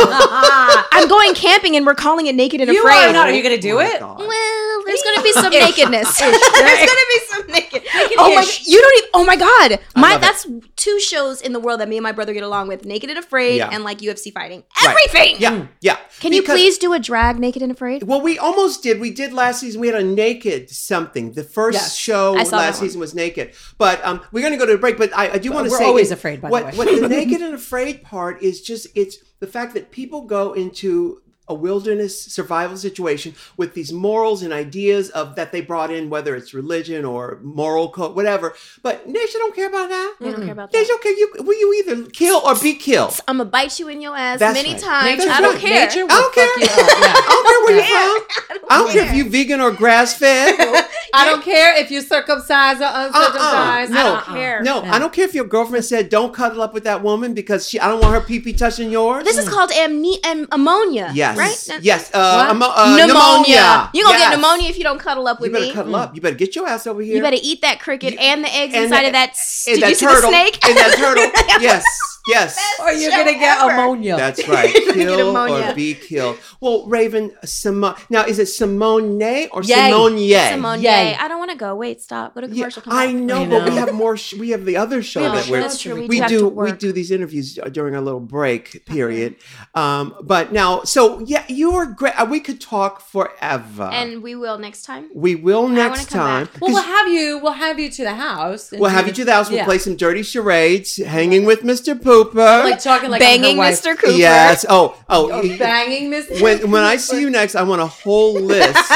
I'm going camping and we're calling it Naked and You Afraid. are not. Are you going to do Oh my it? God. Well, there's gonna be some nakedness. there's gonna be some naked. Oh my! Naked-ish. You don't even. Oh my God! My love it. that's two shows in the world that me and my brother get along with: Naked and Afraid Yeah. and like U F C fighting. Right. Everything. Yeah, yeah. Can you Because- please do a drag Naked and Afraid? Well, we almost did. We did last season. We had a naked something. The first Yes. show I saw last that one. season was naked. But um, we're going to go to a break. But I, I do want to we're say, always it- afraid, by the what, way. What the naked and afraid part is just it's the fact that people go into a wilderness survival situation with these morals and ideas of that they brought in, whether it's religion or moral code, whatever. But nature don't care about that. They don't care about Nature that. don't care. You will you either kill or be killed. I'm gonna bite you in your ass That's many right. times. Nature's I don't right. care. Nature will I don't fuck care. you up. Yeah. I don't care where you're from. I don't care if you vegan or grass fed. I don't care if you circumcised or uncircumcised. Uh-uh. I No. don't care. No, I don't care if your girlfriend said don't cuddle up with that woman because she I don't want her pee pee touching yours. This is called amne- am- ammonia. yes, Right? yes, uh, What? amo- uh, pneumonia. You're gonna Yes. get pneumonia if you don't cuddle up You with better me. cuddle up. You better get your ass over here. You better eat that cricket You- and the eggs and inside the- of that. s- and Did that you see turtle, the snake? And that turtle. Yes, yes. Or you're show going to get ever. ammonia. That's right. You're gonna get Kill ammonia. or be killed. Well, Raven, Simone. Now, is it Simone or Yay. Simone? Yay. Simone, Yay. I don't want to go. Wait, stop. Go to Yeah, commercial. come I back. know, I but we know. have more. Sh- we have the other show Oh, that we're. that's true. We, we do, have do to we work. do these interviews during a little break period. Um, but now, so yeah, you are great. Uh, We could talk forever, And we will next time. we will wanna next come time. back. Well, 'cause we'll have you. We'll have you to the house. and we'll do have you to the house. We'll yeah. play some dirty charades, hanging with Mister Pooper. like talking like Banging I'm her wife. Mister Cooper. Yes. Oh, oh. Oh, y- banging Mister when when I see you next, I want a whole list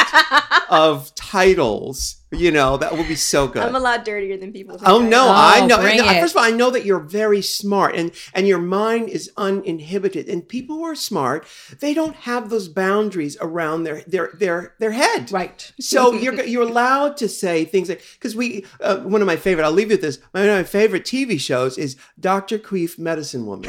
of titles. You know, that will be so good. I'm a lot dirtier than people think. Oh I no, am. I know. bring and, it. First of all, I know that you're very smart, and and your mind is uninhibited. And people who are smart, they don't have those boundaries around their their their their head. Right. So you're you're allowed to say things like because we uh, one of my favorite. I'll leave you with this. One of my favorite T V shows is Doctor Queef, Medicine Woman.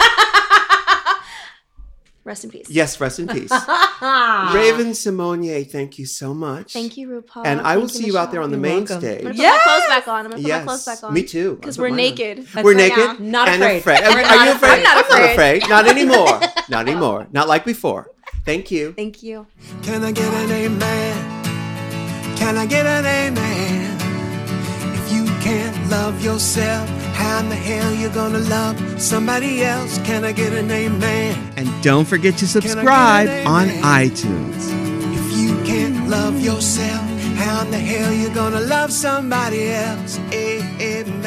Rest in peace. Yes, rest in peace. Raven Simonier, thank you so much. Thank you, RuPaul. And I will Thank you, see you out there Michelle. on the You're main welcome. I'm stage. gonna put Yes! my clothes back on. I'm gonna put Yes, my clothes back on. me too. Because I we're put mine on. naked. We're right naked. now. Not and afraid. Are, We're are not you afraid? I'm not not afraid. afraid. Not anymore. Not anymore. Not like before. Thank you. Thank you. Can I get an amen? Can I get an amen? If you can't love yourself, how in the hell you gonna love somebody else? Can I get an amen? And don't forget to subscribe on iTunes. If you can't love yourself, how in the hell you gonna love somebody else? Amen.